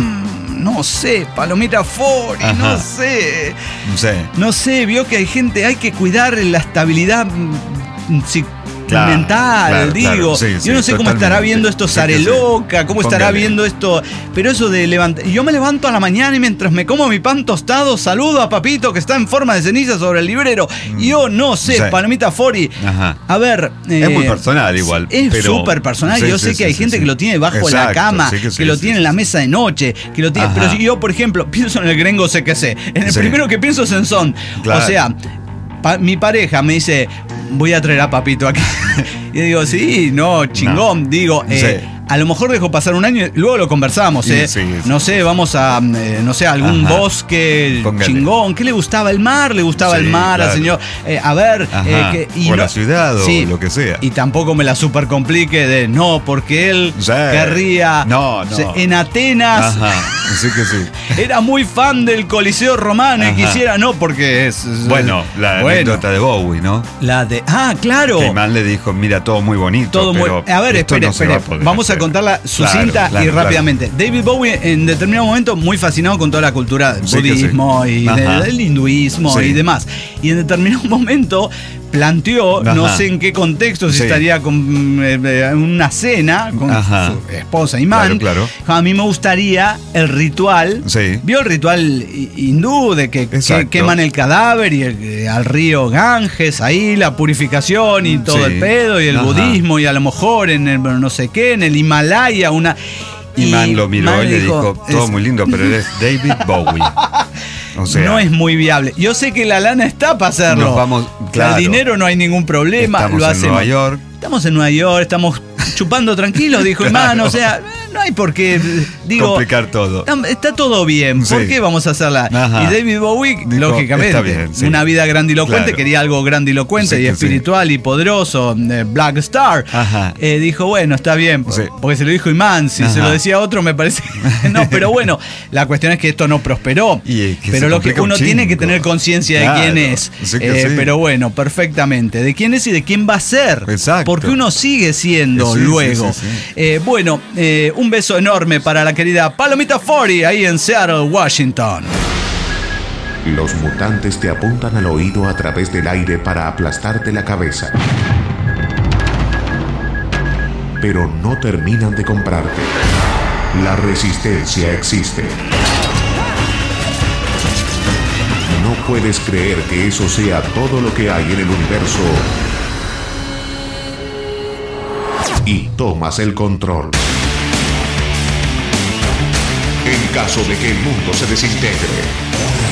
Mm, no sé, Palomita Fori, no Ajá. sé. Sí. No sé, vio que hay gente, hay que cuidar la estabilidad mm, psic- Claro, mental, claro, digo. claro, sí, sí, Yo no sé cómo estará totalmente. viendo esto Sí que Sareloca, cómo estará Póngale. viendo esto. Pero eso de levantar. Yo me levanto a la mañana y mientras me como mi pan tostado, saludo a Papito que está en forma de ceniza sobre el librero. Y yo no sé, Sí. Palomita Fori. Ajá. A ver. Es muy eh, personal igual, Es pero- súper personal. Sí, yo sí, sé que sí, hay sí, gente sí. que lo tiene bajo la Exacto, cama, sí que que, sí, lo sí, tiene sí. en la mesa de noche, que lo tiene. Ajá. Pero si yo, por ejemplo, pienso en el Gringo C Q C. En el Sí. primero que pienso es en Son. Claro. O sea, pa- mi pareja me dice, voy a traer a Papito aquí. Y digo, sí, no, chingón. No. Digo, eh, Sí. a lo mejor dejo pasar un año y luego lo conversamos, Sí, ¿eh? sí, sí. No sé, vamos a, eh, no sé, algún Ajá. bosque Póngale. chingón. ¿Qué le gustaba? El mar, le gustaba Sí, el mar al claro. señor. Eh, a ver, Ajá. eh, que, y O no- la ciudad o Sí. lo que sea. Y tampoco me la super complique de no, porque él Sí. querría. No, no. Se- En Atenas Ajá. Sí que sí. era muy fan del Coliseo Romano y Ajá. quisiera, no, porque es. es- Bueno, la bueno, anécdota de Bowie, ¿no? La de. Ah, claro. Que man le dijo, mira, todo muy bonito, Todo muy. pero A ver, esto espere, no se espere. va a poder Vamos a hacer. contarla sucinta Claro, claro, y claro. rápidamente. David Bowie, en determinado momento, muy fascinado con toda la cultura del Sí que sí. budismo y Ajá. de- del hinduismo Sí. y demás. Y en determinado momento planteó, Ajá. no sé en qué contexto, si Sí. estaría con eh, eh, una cena con Ajá. su esposa Iman. Claro, A mí me gustaría el ritual. Sí. ¿Vio el ritual hi- hindú de que, que Exacto. queman el cadáver y el- eh, al río Ganges, ahí la purificación y todo Sí. el pedo y el Ajá. budismo y a lo mejor en el no sé qué, en el Himalaya, una... Y Man lo miró Man y le dijo, todo es- muy lindo, pero eres David Bowie. O sea, no es muy viable. Yo sé que la lana está para hacerlo. Nos vamos- claro. El dinero no hay ningún problema. estamos lo en hacemos. Nueva York. Estamos en Nueva York, estamos chupando tranquilos, dijo Iman. O sea, no hay por qué. Digo, complicar todo. Está, está todo bien. ¿Por Sí. qué vamos a hacerla? Ajá. Y David Bowie, Dijo, lógicamente, está bien, sí. una vida grandilocuente, Claro. quería algo grandilocuente Sí, y que espiritual y poderoso, eh, Black Star. Ajá. Eh, dijo, bueno, está bien, Sí. porque se lo dijo Iman. Si se Ajá. lo decía otro, me parece. No, pero bueno, la cuestión es que esto no prosperó. Y es que pero se lo que complica un uno tiene que chingo. tener conciencia de Claro, quién es. sí que Eh, sí. Pero bueno, perfectamente. De quién es y de quién va a ser. Exacto. Porque uno sigue siendo Sí, sí, luego. sí, sí. Eh, bueno, eh, un beso enorme para la querida Palomita Fori ahí en Seattle, Washington. Los mutantes te apuntan al oído a través del aire para aplastarte la cabeza. pero no terminan de comprarte. La resistencia existe. No puedes creer que eso sea todo lo que hay en el universo y tomas el control. En caso de que el mundo se desintegre.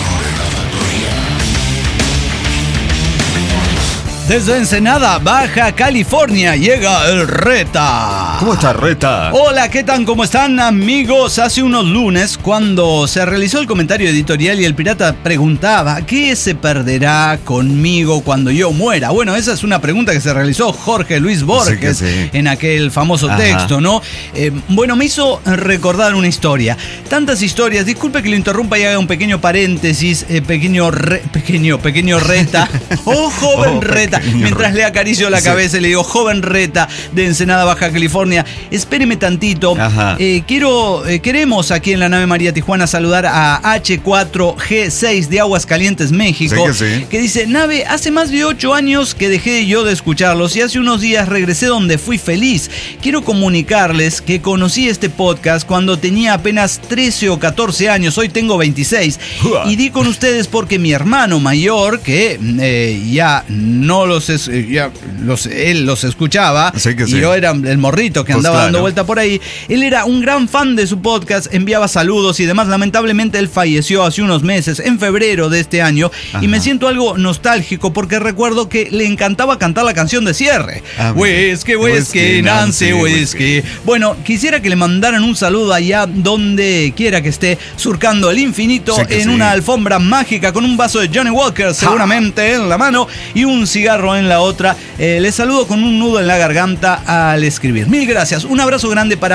Desde Ensenada, Baja California, llega el Reta. ¿Cómo está, Reta? Hola, ¿qué tal? ¿Cómo están, amigos? Hace unos lunes, cuando se realizó el comentario editorial y el pirata preguntaba ¿qué se perderá conmigo cuando yo muera? Bueno, esa es una pregunta que se realizó Jorge Luis Borges sí sí. en aquel famoso Ajá. texto, ¿no? Eh, bueno, me hizo recordar una historia. Tantas historias, disculpe que lo interrumpa y haga un pequeño paréntesis, eh, pequeño, re, pequeño, pequeño Reta. ¡Oh, joven oh, Reta! Mientras le acaricio la sí. cabeza y le digo, joven Reta de Ensenada, Baja California, espéreme tantito. Eh, quiero, eh, queremos aquí en la nave María Tijuana saludar a H cuatro G seis de Aguascalientes, México, sí que, sí. que dice, nave, hace más de ocho años que dejé yo de escucharlos y hace unos días regresé donde fui feliz. Quiero comunicarles que conocí este podcast cuando tenía apenas trece o catorce años, hoy tengo veintiséis, uh. y di con ustedes porque mi hermano mayor, que eh, ya no los es, ya los, él los escuchaba sí y sí. yo era el morrito que andaba pues claro. dando vuelta por ahí. Él era un gran fan de su podcast, enviaba saludos y demás. Lamentablemente él falleció hace unos meses, en febrero de este año. Ajá. Y me siento algo nostálgico porque recuerdo que le encantaba cantar la canción de cierre. Ah, whisky, whisky, Nancy, whisky. Bueno, quisiera que le mandaran un saludo allá donde quiera que esté, surcando el infinito sí en sí. una alfombra mágica con un vaso de Johnny Walker seguramente en la mano y un cigarro en la otra. Eh, les saludo con un nudo en la garganta al escribir. Mil gracias. Un abrazo grande para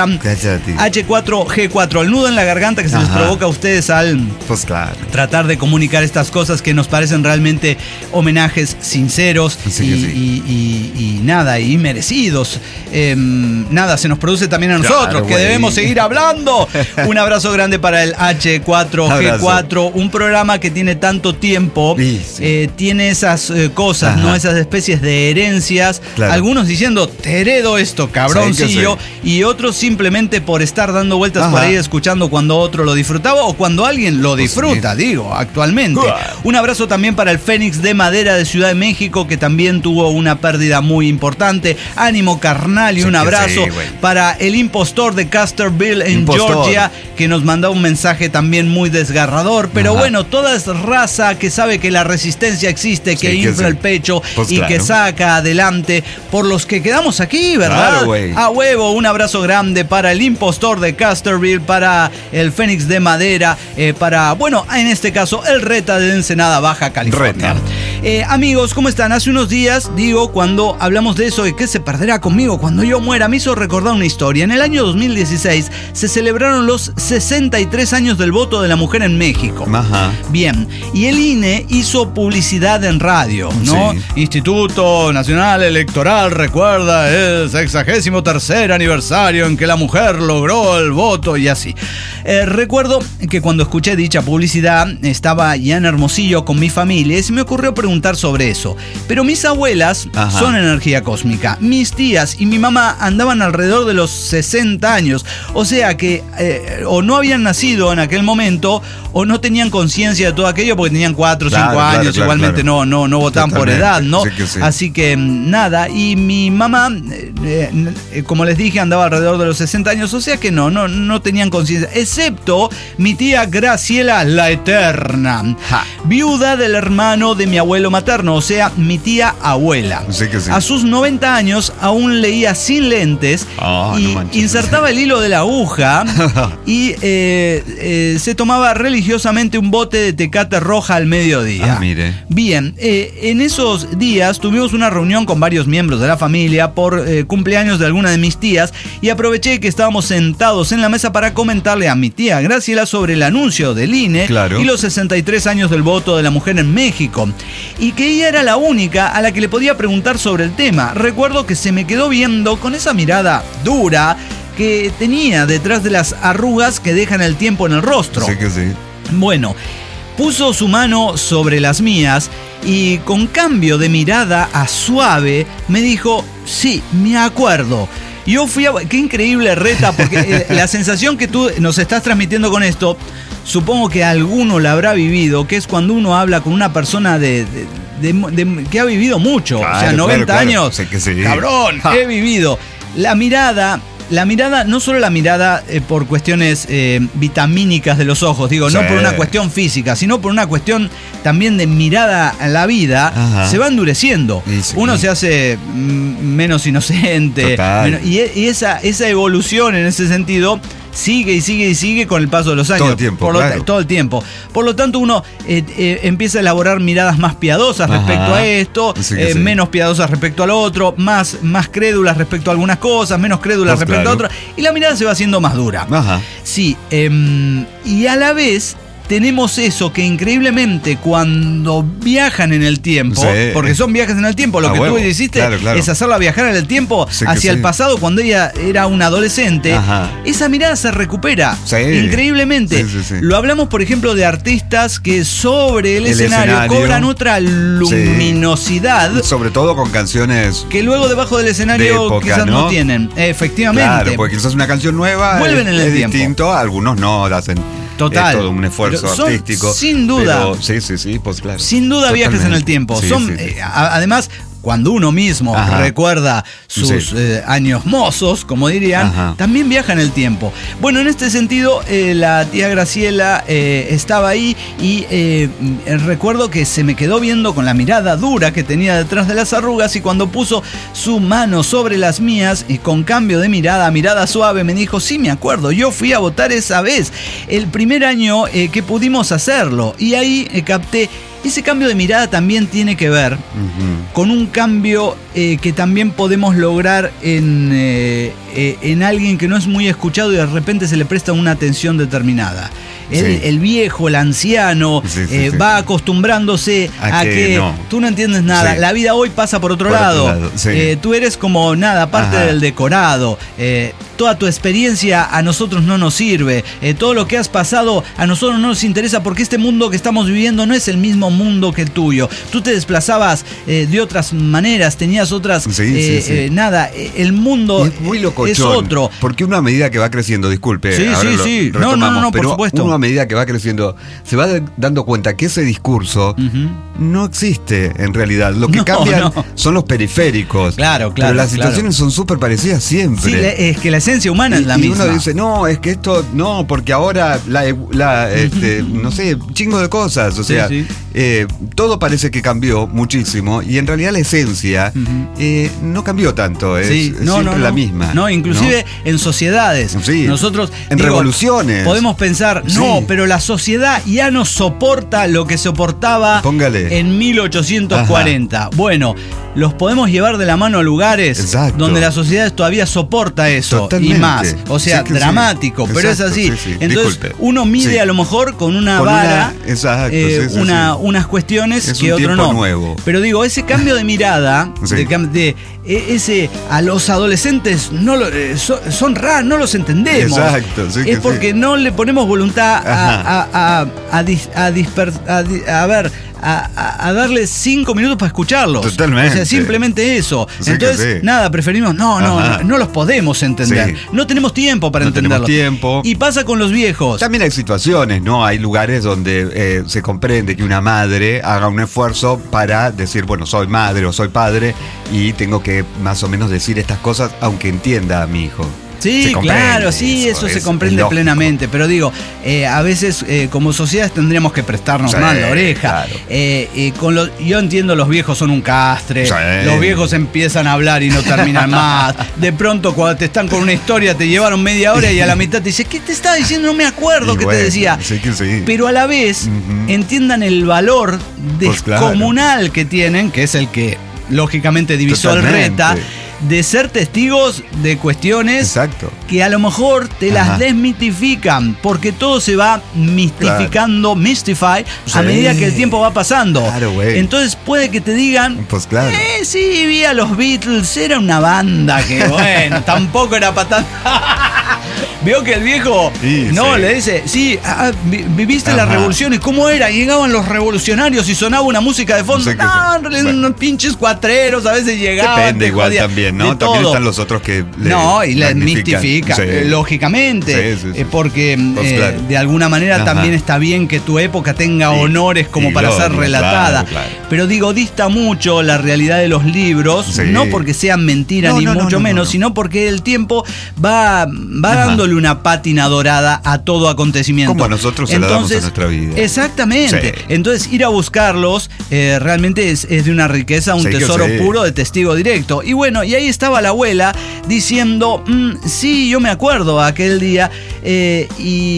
H cuatro G cuatro. El nudo en la garganta que se Ajá. les provoca a ustedes al pues claro. tratar de comunicar estas cosas que nos parecen realmente homenajes sinceros sí, y, sí. Y, y, y nada, y merecidos. Eh, nada, se nos produce también a nosotros claro, que wey. debemos seguir hablando. Un abrazo grande para el H cuatro G cuatro, un programa que tiene tanto tiempo, sí, sí. Eh, tiene esas eh, cosas, Ajá. ¿no? Esas especies de herencias, claro. algunos diciendo te heredo esto, cabroncillo, sí, y otros simplemente por estar dando vueltas Ajá. por ahí escuchando cuando otro lo disfrutaba o cuando alguien lo disfruta, sí. digo, actualmente. Uh. Un abrazo también para el Fénix de Madera de Ciudad de México, que también tuvo una pérdida muy importante. Ánimo, carnal, y sí, un abrazo sí, para el impostor de Casterville en impostor. Georgia, que nos mandó un mensaje también muy desgarrador, pero Ajá. bueno, toda es raza que sabe que la resistencia existe, que sí, infla que el pecho pues y claro. que saca adelante por los que quedamos aquí, ¿verdad? Claro, a huevo, un abrazo grande para el impostor de Casterville, para el Fénix de Madera, eh, para, bueno, en este caso, el Reta de Ensenada, Baja California. Eh, amigos, ¿cómo están? Hace unos días, digo, cuando hablamos de eso, de qué se perderá conmigo cuando yo muera, me hizo recordar una historia. En el año dos mil dieciséis se celebraron los sesenta y tres años del voto de la mujer en México. Ajá. Bien, y el I N E hizo publicidad en radio, ¿no? Sí. Instituto Nacional Electoral recuerda el sexagésimo tercer aniversario en que la mujer logró el voto y así. Eh, recuerdo que cuando escuché dicha publicidad estaba ya en Hermosillo con mi familia y se me ocurrió preguntar sobre eso. Pero mis abuelas Ajá. son energía cósmica. Mis tías y mi mamá andaban alrededor de los sesenta años. O sea que eh, o no habían nacido en aquel momento o no tenían conciencia de todo aquello porque tenían cuatro o cinco claro, años. Claro, igualmente claro. no, no, no votaban por edad, ¿no? Sí que sí. Así que nada. Y mi mamá, eh, eh, como les dije, andaba alrededor de los sesenta años. O sea que no, no, no tenían conciencia. Excepto mi tía Graciela la Eterna, ja. viuda del hermano de mi abuelo materno, o sea, mi tía abuela. Sí que sí. A sus noventa años aún leía sin lentes oh, y no insertaba el hilo de la aguja y eh, eh, se tomaba religiosamente un bote de Tecate roja al mediodía. Ah, mire. Bien, eh, en esos días tuvimos una reunión con varios miembros de la familia por eh, cumpleaños de alguna de mis tías y aproveché que estábamos sentados en la mesa para comentarle a mi tía Graciela sobre el anuncio del I N E claro. y los sesenta y tres años del voto de la mujer en México. Y que ella era la única a la que le podía preguntar sobre el tema. Recuerdo que se me quedó viendo con esa mirada dura que tenía detrás de las arrugas que dejan el tiempo en el rostro. Sí que sí. Bueno, puso su mano sobre las mías y con cambio de mirada a suave me dijo, sí, me acuerdo. Yo fui a... Qué increíble reta, porque eh, la sensación que tú nos estás transmitiendo con esto, supongo que alguno la habrá vivido, que es cuando uno habla con una persona de... de, de, de que ha vivido mucho, Claro, o sea, noventa claro, claro. años, Sí que sí. cabrón, Ja. he vivido. La mirada... La mirada, no solo la mirada eh, por cuestiones eh, vitamínicas de los ojos, digo, Sí. no por una cuestión física, sino por una cuestión también de mirada a la vida, Ajá. se va endureciendo. Y sí. Uno se hace mm, menos inocente. Total. menos- y, e- y esa, esa evolución en ese sentido sigue y sigue y sigue con el paso de los años. Todo el tiempo, Por lo ta- claro. todo el tiempo. Por lo tanto, uno eh, eh, empieza a elaborar miradas más piadosas Ajá. respecto a esto, Sí que eh, sí. menos piadosas respecto al otro, más, más crédulas respecto a algunas cosas, menos crédulas Pues respecto claro. a otras, y la mirada se va haciendo más dura. Ajá. Sí, em, y a la vez tenemos eso que increíblemente cuando viajan en el tiempo, Sí. porque son viajes en el tiempo, lo A que huevo. tú hiciste Claro, claro. es hacerla viajar en el tiempo Sí que hacia el sí. pasado cuando ella era una adolescente, Ajá. esa mirada se recupera Sí. increíblemente. Sí, sí, sí. Lo hablamos, por ejemplo, de artistas que sobre el, El escenario, escenario. cobran otra luminosidad Sobre todo con canciones que luego debajo del escenario de época, quizás no, ¿no? tienen. Efectivamente. Claro, porque quizás una canción nueva Vuelven es, en el es tiempo. distinto, algunos no hacen Total. es todo un esfuerzo Pero son, artístico. sin duda, pero sí, sí, sí, pues claro. Sin duda viajes en el tiempo. Sí, Son, sí, sí. eh, a- además, cuando uno mismo Ajá. recuerda sus Sí. eh, años mozos, como dirían, Ajá. también viaja en el tiempo. Bueno, en este sentido, eh, la tía Graciela eh, estaba ahí y eh, mm, recuerdo que se me quedó viendo con la mirada dura que tenía detrás de las arrugas, y cuando puso su mano sobre las mías y con cambio de mirada, mirada suave, me dijo: sí, me acuerdo, yo fui a votar esa vez, el primer año eh, que pudimos hacerlo, y ahí eh, capté. Ese cambio de mirada también tiene que ver Ujú. con un cambio eh, que también podemos lograr en, eh, eh, en alguien que no es muy escuchado y de repente se le presta una atención determinada. El, Sí. el viejo, el anciano, Sí, sí, eh, sí. va acostumbrándose A a, que que, no. tú no entiendes nada. Sí. La vida hoy pasa por otro Por otro lado. lado, sí. Eh, tú eres como nada, parte Ajá. del decorado. Eh, toda tu experiencia a nosotros no nos sirve. Eh, todo lo que has pasado a nosotros no nos interesa, porque este mundo que estamos viviendo no es el mismo mundo que el tuyo. Tú te desplazabas eh, de otras maneras, tenías otras... Sí, eh, sí, sí. eh, nada, eh, el mundo Y es muy locochón, es otro. porque uno a medida que va creciendo, disculpe, Sí, ahora sí, lo sí. No, retomamos, no, no, no, por pero supuesto. uno a medida que va creciendo se va de- dando cuenta que ese discurso Ujú. no existe en realidad. Lo que No, cambian no. son los periféricos. Claro, claro, Pero las claro. situaciones son súper parecidas siempre. Sí, la- es que la esencia humana Y, es la y misma. uno dice, no, es que esto, no, porque ahora la, la este, no sé, chingo de cosas, o Sí, sea, sí. eh, todo parece que cambió muchísimo y en realidad la esencia Ujú. eh, no cambió tanto, es, Sí, es no, siempre no, la no. misma. No, inclusive en sociedades. Sí. Nosotros En revoluciones. podemos pensar, Sí. no, pero la sociedad ya no soporta lo que soportaba Póngale. en mil ochocientos cuarenta. Bueno, los podemos llevar de la mano a lugares Exacto. donde la sociedad todavía soporta eso Totalmente. y más. O sea, Sí que sí. dramático, pero es Exacto, así. sí, sí. Entonces, Disculpe. uno mide Sí. a lo mejor con una Con vara una- exacto, eh, sí, sí, una- sí. unas cuestiones Es que un otro tiempo no. nuevo. Pero digo, ese cambio de mirada, Sí. de, cam- de, e- ese a los adolescentes no lo- eh, so- son raros, no los entendemos. Exacto, sí que es porque sí. no le ponemos voluntad a, Ajá. a, a, a dis- a disper- a di- a ver. A, a- a darle cinco minutos para escucharlos. Totalmente. O sea, simplemente eso. Sí que Entonces, sí. nada, preferimos, no, no, Ajá. no, no los podemos entender. Sí. No tenemos tiempo para No tenemos entenderlos. tiempo. Y pasa con los viejos. También hay situaciones, ¿no? Hay lugares donde eh, se comprende que una madre haga un esfuerzo para decir, bueno, soy madre o soy padre y tengo que más o menos decir estas cosas aunque entienda a mi hijo. Sí, Se comprende claro, sí, eso, es- se es comprende lógico. plenamente. Pero digo, eh, a veces eh, como sociedades tendríamos que prestarnos Sí, más la oreja. claro. Eh, eh, con los, yo entiendo, los viejos son un castre. Sí. Los viejos empiezan a hablar y no terminan más. De pronto, cuando te están con una historia, te llevaron media hora y a la mitad te dice, ¿qué te estaba diciendo? No me acuerdo Y qué bueno, te decía. sí que sí. Pero a la vez, Ujú. entiendan el valor Pues claro. descomunal que tienen, que es el que lógicamente divisó el Totalmente. Reta, de ser testigos de cuestiones Exacto. que a lo mejor te las Ajá. desmitifican, porque todo se va mistificando, mystify, Sí. a medida que el tiempo va pasando. Claro, güey. Entonces puede que te digan, Pues claro. eh, sí, vi a los Beatles, era una banda que, bueno, tampoco era para tanto. vio que el viejo Sí, no sí. le dice, sí, ah, vi- viviste la Ajá. revolución y cómo era, llegaban los revolucionarios y sonaba una música de fondo, No sé qué no, sé. en realidad, Bueno. unos pinches cuatreros a veces llegaban. Depende te igual jodían, también, de ¿no? También todo. están los otros que le No, y la magnifican. mistifica, Sí. eh, lógicamente, Sí, sí, sí. eh, porque Pues eh, claro. de alguna manera Ajá. también está bien que tu época tenga Sí, honores como y para ser gloria, relatada. claro, claro. Pero digo, dista mucho la realidad de los libros, Sí. no porque sean mentiras No, ni no, no, mucho no, menos, no. sino porque el tiempo va, va Ajá. dándole una pátina dorada a todo acontecimiento. Como a nosotros se la damos a nuestra vida. Exactamente. Sí. Entonces, ir a buscarlos eh, realmente es, es de una riqueza, un Sí, que tesoro sí. puro de testigo directo. Y bueno, y ahí estaba la abuela diciendo, "Mm, sí, yo me acuerdo aquel día eh,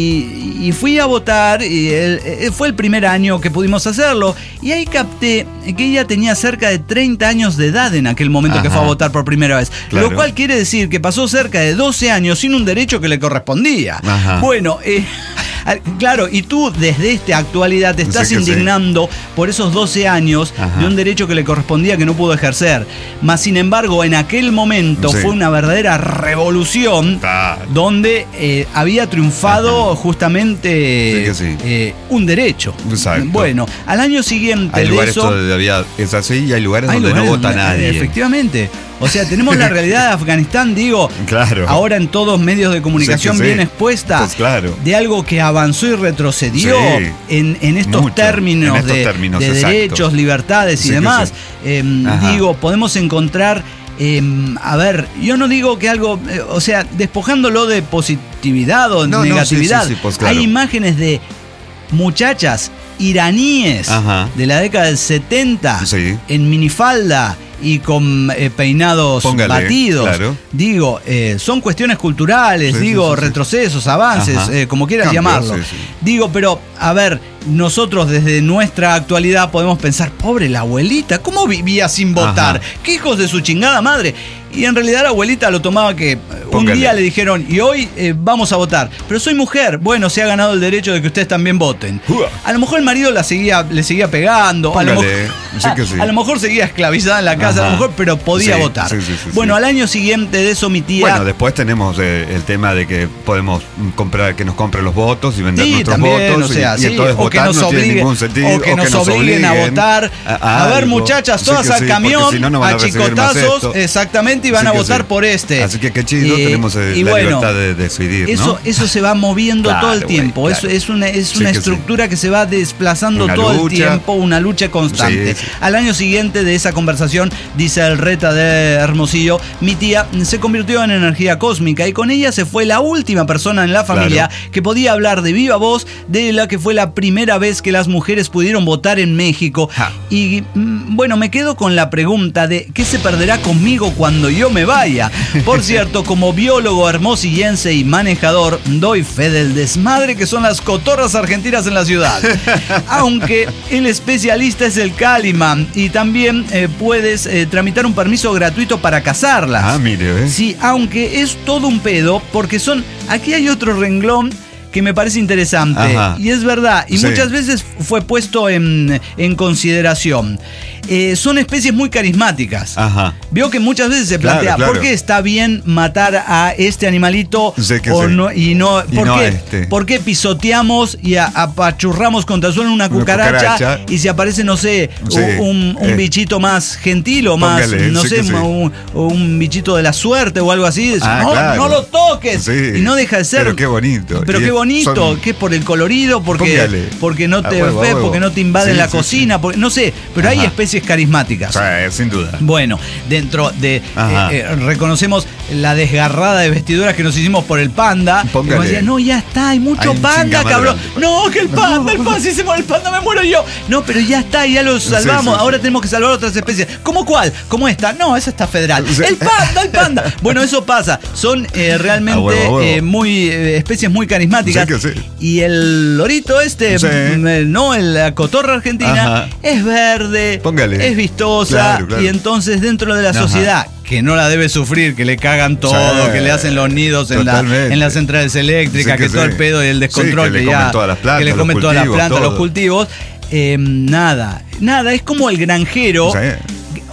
y, y fui a votar, y el- eh, fue el primer año que pudimos hacerlo, y ahí capté que ella tenía cerca de treinta años de edad en aquel momento que Ajá. fue a votar por primera vez. Claro. Lo cual quiere decir que pasó cerca de doce años sin un derecho que le correspondía. Ajá. Bueno, eh, claro, y tú desde esta actualidad te estás Sí que sí. indignando por esos doce años Ajá. de un derecho que le correspondía que no pudo ejercer. Mas, sin embargo, en aquel momento Sí. fue una verdadera revolución Claro. donde eh, había triunfado justamente Sí que sí. eh, un derecho. Exacto. Bueno, al año siguiente Hay de lugares eso... donde había, es así y hay lugares hay donde lugares no vota donde- nadie. Efectivamente. O sea, tenemos la realidad de Afganistán, digo, Claro. ahora en todos medios de comunicación Sí que sí. bien expuesta, Pues claro. de algo que avanzó y retrocedió Sí. en, en estos Mucho. términos, En estos de, términos, de exacto. derechos, libertades y Sí que demás. sí. Eh, Ajá. digo, podemos encontrar... eh, a ver, yo no digo que algo, eh, o sea, despojándolo de positividad o No, no, negatividad, sí, sí, sí, pues claro. hay imágenes de muchachas iraníes Ajá. de la década del setenta Sí. en minifalda y con eh, peinados Póngale, batidos. claro. Digo, eh, son cuestiones culturales, Sí, digo, sí, sí, sí. retrocesos, avances, Ajá. eh, como quieras Cambios, llamarlo. sí, sí. Digo, pero, a ver, nosotros desde nuestra actualidad podemos pensar, pobre la abuelita, ¿cómo vivía sin votar? Ajá. ¿Qué hijos de su chingada madre? Y en realidad la abuelita lo tomaba que eh, un Póngale. día le dijeron, y hoy eh, vamos a votar. Pero soy mujer, bueno, se ha ganado el derecho de que ustedes también voten. Uah. A lo mejor el marido la seguía, le seguía pegando, a lo, Póngale, mejor, sí que sí. a lo mejor seguía esclavizada en la casa, a Ajá. lo mejor, pero podía Sí, votar. sí, sí, sí, bueno, sí. al año siguiente de eso mi tía... Bueno, después tenemos eh, el tema de que podemos mm, comprar, que nos compren los votos y vender Sí, nuestros también, votos. o sea, y, y sí, entonces o que votar nos no tiene obliguen, ningún sentido. o que nos obliguen a votar. A, ver, algo. muchachas, Sí todas que al sí, camión, porque si no, no van a a recibir más chicotazos, esto. exactamente, y van Sí a que votar sí. por este. Así que qué chido, Eh, tenemos eh, y la bueno, libertad de decidir, Eso, ¿no? eso se va moviendo Claro, todo el güey, tiempo. claro. Eso es una, es Sí una que sí. estructura que se va desplazando Una todo el lucha. tiempo, una lucha constante. Sí, sí. Al año siguiente de esa conversación, dice el Reta de Hermosillo, mi tía se convirtió en energía cósmica y con ella se fue la última persona en la familia Claro. que podía hablar de viva voz de la que fue la primera vez que las mujeres pudieron votar en México. Ja. Y mm, bueno, me quedo con la pregunta de ¿qué se perderá conmigo cuando yo me vaya? Por cierto, como biólogo hermosillense y manejador, doy fe del desmadre que son las cotorras argentinas en la ciudad. Aunque el especialista es el Caliman y también eh, puedes eh, tramitar un permiso gratuito para cazarlas. Ah, mire, ¿eh? Sí, aunque es todo un pedo, porque son. Aquí hay otro renglón que me parece interesante. Ajá. Y es verdad, y Sí. muchas veces fue puesto en, en consideración. Eh, son especies muy carismáticas. Ajá. Veo que muchas veces se Claro, plantea, claro. ¿por qué está bien matar a este animalito Sí que o sí. no, y no, Y ¿por, no a qué, este? ¿por qué pisoteamos y a- apachurramos contra el suelo una Una cucaracha, cucaracha. y si aparece, no sé, Sí, un, un eh. bichito más gentil o más, Póngale, no sí sé, que sí. un, un bichito de la suerte o algo así? Decís, Ah, no, claro. no lo toques. Sí. Y no deja de ser. Pero qué bonito. Pero Y qué bonito, son- que es por el colorido, porque, Póngale. porque no A te huevo, a ve, huevo. porque no te invaden Sí, la sí, cocina, porque- no sé, pero hay Ajá. especies carismáticas. Sí, sin duda. Bueno, dentro de. Ajá. eh, eh, reconocemos la desgarrada de vestiduras que nos hicimos por el panda. Póngale. Y como decía, no, ya está, hay mucho Hay un panda, chinga más cabrón. grande. No, que el panda, el panda, si se muere el panda, me muero yo. No, pero ya está, ya lo salvamos. sí, sí. Ahora tenemos que salvar otras especies. ¿Cómo cuál? ¿Cómo esta? No, esa está federal. Sí. El panda, el panda. Bueno, eso pasa. Son eh, realmente A huevo, a huevo. eh, muy eh, especies muy carismáticas. Sí que sí. Y el lorito este, Sí. mm, no, el- la cotorra argentina, Ajá. es verde, Póngale. es vistosa, Claro, claro. y entonces dentro de la Ajá. sociedad, que no la debe sufrir, que le cagan todo, Sí. que le hacen los nidos en, la, Totalmente. en las centrales eléctricas, Sí que, que todo sí. el pedo y el descontrol Sí, que le ya- comen todas las plantas, que le los comen todas las cultivos, plantas, los todo. cultivos. Eh, nada, nada, es como el granjero. Sí. O,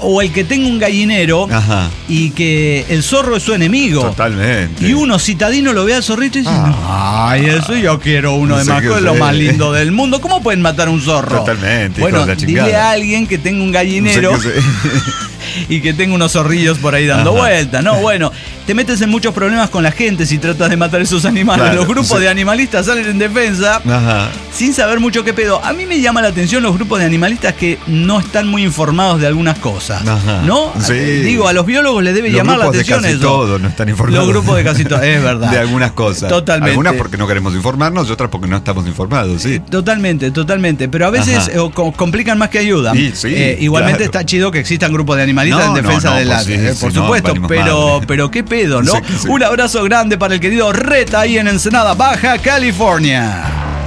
o el que tenga un gallinero Ajá. y que el zorro es su enemigo. Totalmente. Y uno citadino lo ve al zorrito y dice, Ah. ay, eso yo quiero uno No de sé mascota, qué es lo sé. más lindo del mundo. ¿Cómo pueden matar a un zorro? Totalmente, Bueno, hijo de la dile chingada. a alguien que tenga un gallinero No sé qué sé. y que tenga unos zorrillos por ahí dando Ajá. vueltas. No, bueno, te metes en muchos problemas con la gente si tratas de matar esos animales. Claro, Los grupos sí. de animalistas salen en defensa Ajá. sin saber mucho qué pedo. A mí me llama la atención los grupos de animalistas que no están muy informados de algunas cosas. Ajá. ¿No? Sí. Digo, a los biólogos les debe Los llamar la grupos de atención casi eso. todo no están informados. Los grupos de casi todo, es verdad. De algunas cosas. Totalmente. Algunas porque no queremos informarnos y otras porque no estamos informados, sí. Totalmente, totalmente. Pero a veces Ajá. eh, co- complican más que ayudan. Sí, sí, Eh, igualmente claro. está chido que existan grupos de animalistas No, en defensa no, no, de la. pues sí, eh, sí, por no, supuesto, valimos pero, madre. pero qué pedo, ¿no? Sí, sí. Un abrazo grande para el querido Reta ahí en Ensenada, Baja California.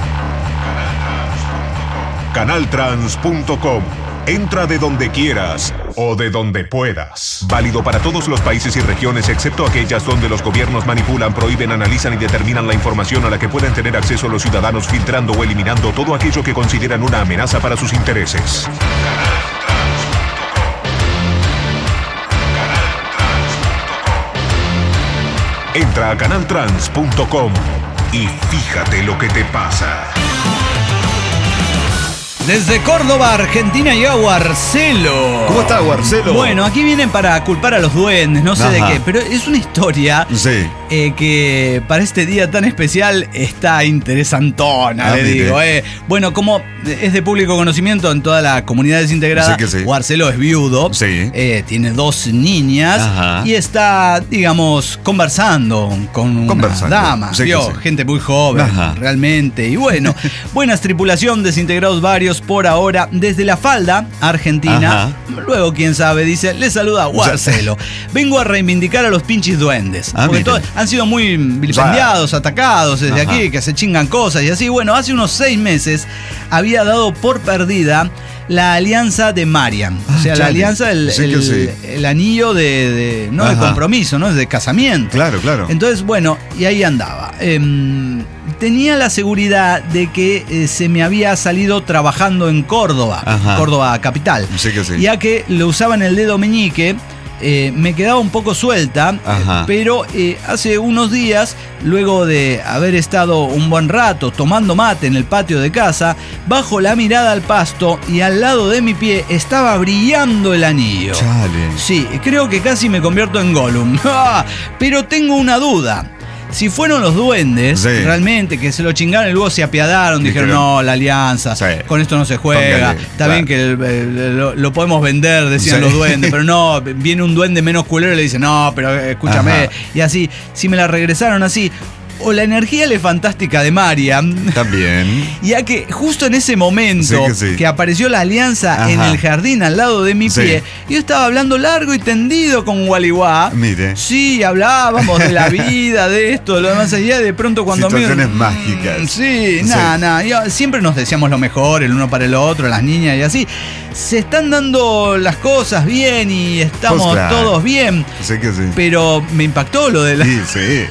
Canaltrans punto com. Entra de donde quieras o de donde puedas. Válido para todos los países y regiones excepto aquellas donde los gobiernos manipulan, prohíben, analizan y determinan la información a la que pueden tener acceso los ciudadanos, filtrando o eliminando todo aquello que consideran una amenaza para sus intereses. Entra a Canaltrans punto com y fíjate lo que te pasa. Desde Córdoba, Argentina, llega Guarcelo. ¿Cómo está, Guarcelo? Bueno, aquí vienen para culpar a los duendes, no sé Ajá. de qué, pero es una historia Sí. eh, que para este día tan especial está interesantona, Ah, le mire. digo. Eh. Bueno, como es de público conocimiento en toda la comunidad desintegrada, Sí que sí. Guarcelo es viudo, Sí. eh, tiene dos niñas Ajá. y está, digamos, conversando con una Conversando. dama, Sí que ¿vio? sí. Gente muy joven, Ajá. realmente. Y bueno, buenas tripulación, desintegrados varios por ahora, desde La Falda, Argentina. Ajá. Luego, quién sabe, dice, le saluda Guarcelo. Vengo a reivindicar a los pinches duendes. Ah, porque mire. todos han sido muy vilipendiados, atacados desde Ajá. aquí, que se chingan cosas y así. Bueno, hace unos seis meses había dado por perdida la alianza de Marian. Ah, o sea, la chale. alianza, el, Sí que el- sí. el anillo de, de- no de Ajá. compromiso, no de casamiento. Claro, claro. Entonces, bueno, y ahí andaba. Em, tenía la seguridad de que eh, se me había salido trabajando en Córdoba, Ajá. Córdoba capital. Sí que sí. Ya que lo usaba en el dedo meñique, eh, me quedaba un poco suelta, Ajá. eh, pero eh, hace unos días, luego de haber estado un buen rato tomando mate en el patio de casa, bajo la mirada al pasto y al lado de mi pie estaba brillando el anillo. Chale. Sí, creo que casi me convierto en Gollum. Pero tengo una duda. Si fueron los duendes, Sí. realmente, que se lo chingaron y luego se apiadaron, dijeron, Dijeron, no, la alianza, sí. con esto no se juega, Póngale, está claro. bien que el- el- lo, lo podemos vender, decían Sí. los duendes, pero no, viene un duende menos culero y le dice, no, pero eh, escúchame, Ajá. y así, si me la regresaron así, o la energía elefantástica de Mariam, También. ya que justo en ese momento Sí que sí. apareció la alianza Ajá. en el jardín al lado de mi Sí. pie, yo estaba hablando largo y tendido con Waliwá. Mire. Sí, hablábamos de la vida, de esto, de lo demás allá, de pronto cuando a mí- Situaciones mágicas. Sí, Sí. nada, nada. Siempre nos deseamos lo mejor, el uno para el otro, las niñas y así. Se están dando las cosas bien y estamos Pues claro. todos bien. Sí que sí. Pero me impactó lo de la. Sí, sí.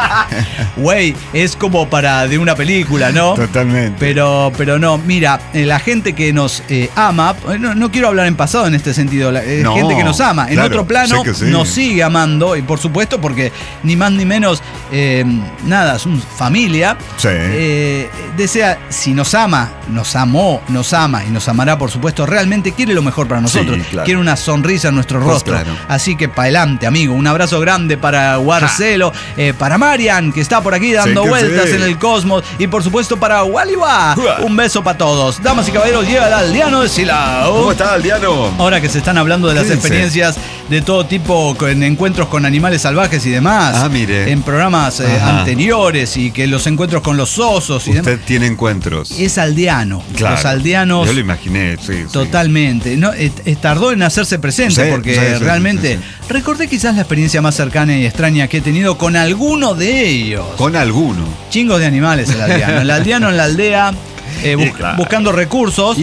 Güey, es como para de una película, ¿no? Totalmente. Pero, pero no, mira, eh, la gente que nos eh, ama, eh, no, no quiero hablar en pasado en este sentido, la eh, No, gente que nos ama, en claro, otro plano sé que sí. nos sigue amando, y por supuesto porque ni más ni menos, eh, nada, es una familia, Sí. eh, desea, si nos ama, nos amó, nos ama y nos amará por supuesto, realmente quiere lo mejor para nosotros, Sí, claro. quiere una sonrisa en nuestro Pues rostro, claro. así que para adelante amigo, un abrazo grande para Guarcelo, eh, para Marian que está por aquí dando que vueltas sí. en el cosmos, y por supuesto para Waliwa. Un beso para todos. Damas y caballeros, llega el aldeano de Silao. ¿Cómo está, Aldiano? Ahora que se están hablando de las ¿Qué dice? experiencias de todo tipo, en encuentros con animales salvajes y demás, Ah, mire. en programas eh, Ajá. anteriores, y que los encuentros con los osos y demás, Usted tiene encuentros. es aldeano. Claro. Los aldeanos. Yo lo imaginé, sí. sí. Totalmente. No, eh, eh, tardó en hacerse presente Sí, porque sí, sí, realmente sí, recordé quizás la experiencia más cercana y extraña que he tenido con alguno de ellos. Con alguno. Chingos de animales el aldeano. El aldeano en la aldea, eh, Y bus- claro. buscando recursos. Y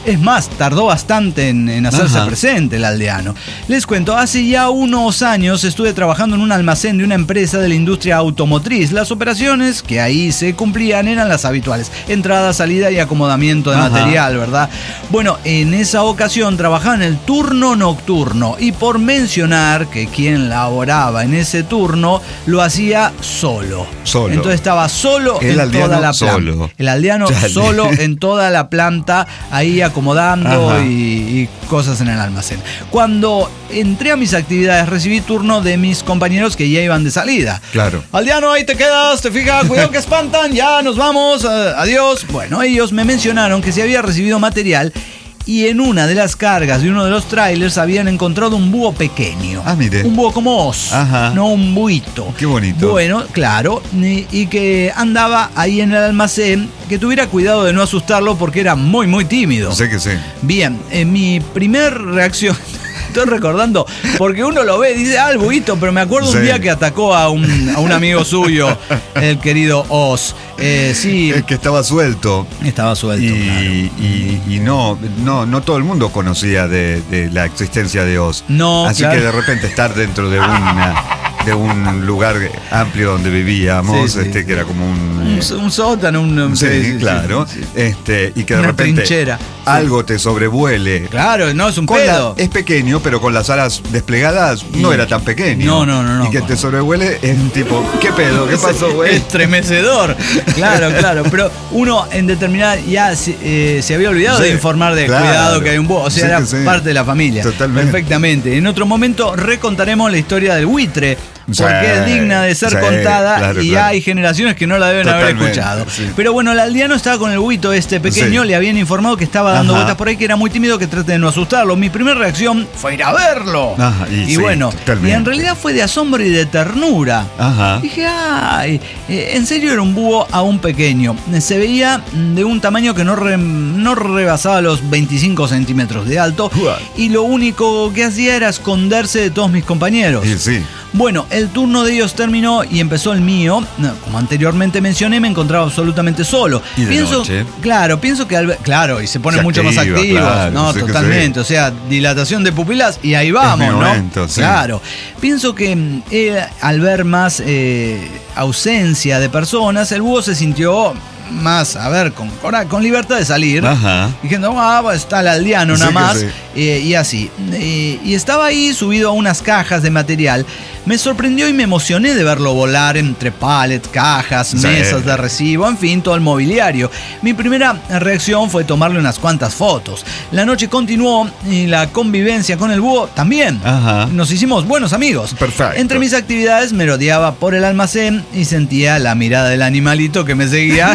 Es más, tardó bastante en, en hacerse Ajá. presente el aldeano. Les cuento, hace ya unos años estuve trabajando en un almacén de una empresa de la industria automotriz. Las operaciones que ahí se cumplían eran las habituales: entrada, salida y acomodamiento de Ajá. material, ¿verdad? Bueno, en esa ocasión trabajaba en el turno nocturno, y por mencionar que quien laboraba en ese turno lo hacía solo. Solo. Entonces estaba solo el en toda la planta. Solo. El aldeano Chale. solo en toda la planta, ahí acomodando y, y cosas en el almacén. Cuando entré a mis actividades, recibí turno de mis compañeros que ya iban de salida. Claro. Aldeano, ahí te quedas, te fijas, cuidado que espantan, ya nos vamos, uh, adiós. Bueno, ellos me mencionaron que se había recibido material y en una de las cargas de uno de los trailers habían encontrado un búho pequeño. Ah, mire. Un búho como os, Ajá. no un buito. Qué bonito. Bueno, claro, y, y que andaba ahí en el almacén, que tuviera cuidado de no asustarlo porque era muy, muy tímido. Sé que sí. Bien, eh, mi primer reacción... Estoy recordando, porque uno lo ve y dice, ah, el buito, pero me acuerdo sí. un día que atacó a un, a un amigo suyo, el querido Oz. Eh, sí. Es que estaba suelto. Estaba suelto, y, claro. Y, y no, no, no todo el mundo conocía de, de la existencia de Oz. No, Así claro. que de repente estar dentro de una... de un lugar amplio donde vivíamos, sí, sí. este que era como un... Un, un sótano, un... un sí, sí, claro. Sí, sí. Este, y que de una repente trinchera. algo sí. te sobrevuele. Claro, no, es un con pedo. La, es pequeño, pero con las alas desplegadas y no era tan pequeño. No, no, no. no y que no. te sobrevuele es un tipo, ¿qué pedo? ¿Qué pasó, güey? Estremecedor. Claro, claro. Pero uno en determinada ya se, eh, se había olvidado sí, de informar de claro. cuidado que hay un búho. O sea, sí, era sí. parte de la familia. Totalmente. Perfectamente. En otro momento recontaremos la historia del buitre, porque sí, es digna de ser sí, contada claro, y claro. hay generaciones que no la deben Totalmente, haber escuchado. Sí. Pero bueno, el aldeano estaba con el buito este pequeño, sí. le habían informado que estaba dando Ajá. vueltas por ahí, que era muy tímido, que trate de no asustarlo. Mi primera reacción fue ir a verlo. Ajá, y y sí, bueno, totalmente. y en realidad fue de asombro y de ternura. Ajá. Dije, ay, en serio era un búho aún pequeño. Se veía de un tamaño que no, re, no rebasaba los veinticinco centímetros de alto, Uah. y lo único que hacía era esconderse de todos mis compañeros. Sí, sí. Bueno, el turno de ellos terminó y empezó el mío. Como anteriormente mencioné, me encontraba absolutamente solo. ¿Y de pienso, noche? Claro, pienso que al, claro, y se ponen se mucho activa, más activos, claro, no, sí totalmente. O sea, dilatación de pupilas y ahí vamos, es mi ¿no? momento, sí. Claro. Pienso que eh, al ver más eh, ausencia de personas, el búho se sintió más, a ver, con, con libertad de salir. Ajá. Diciendo, ah, está el aldeano nada sí más. Sí. Eh, y así. Eh, y estaba ahí subido a unas cajas de material. Me sorprendió y me emocioné de verlo volar entre pallets, cajas, sí. mesas de recibo, en fin, todo el mobiliario. Mi primera reacción fue tomarle unas cuantas fotos. La noche continuó y la convivencia con el búho también. Ajá. Nos hicimos buenos amigos. Perfecto. Entre mis actividades me rodeaba por el almacén y sentía la mirada del animalito que me seguía.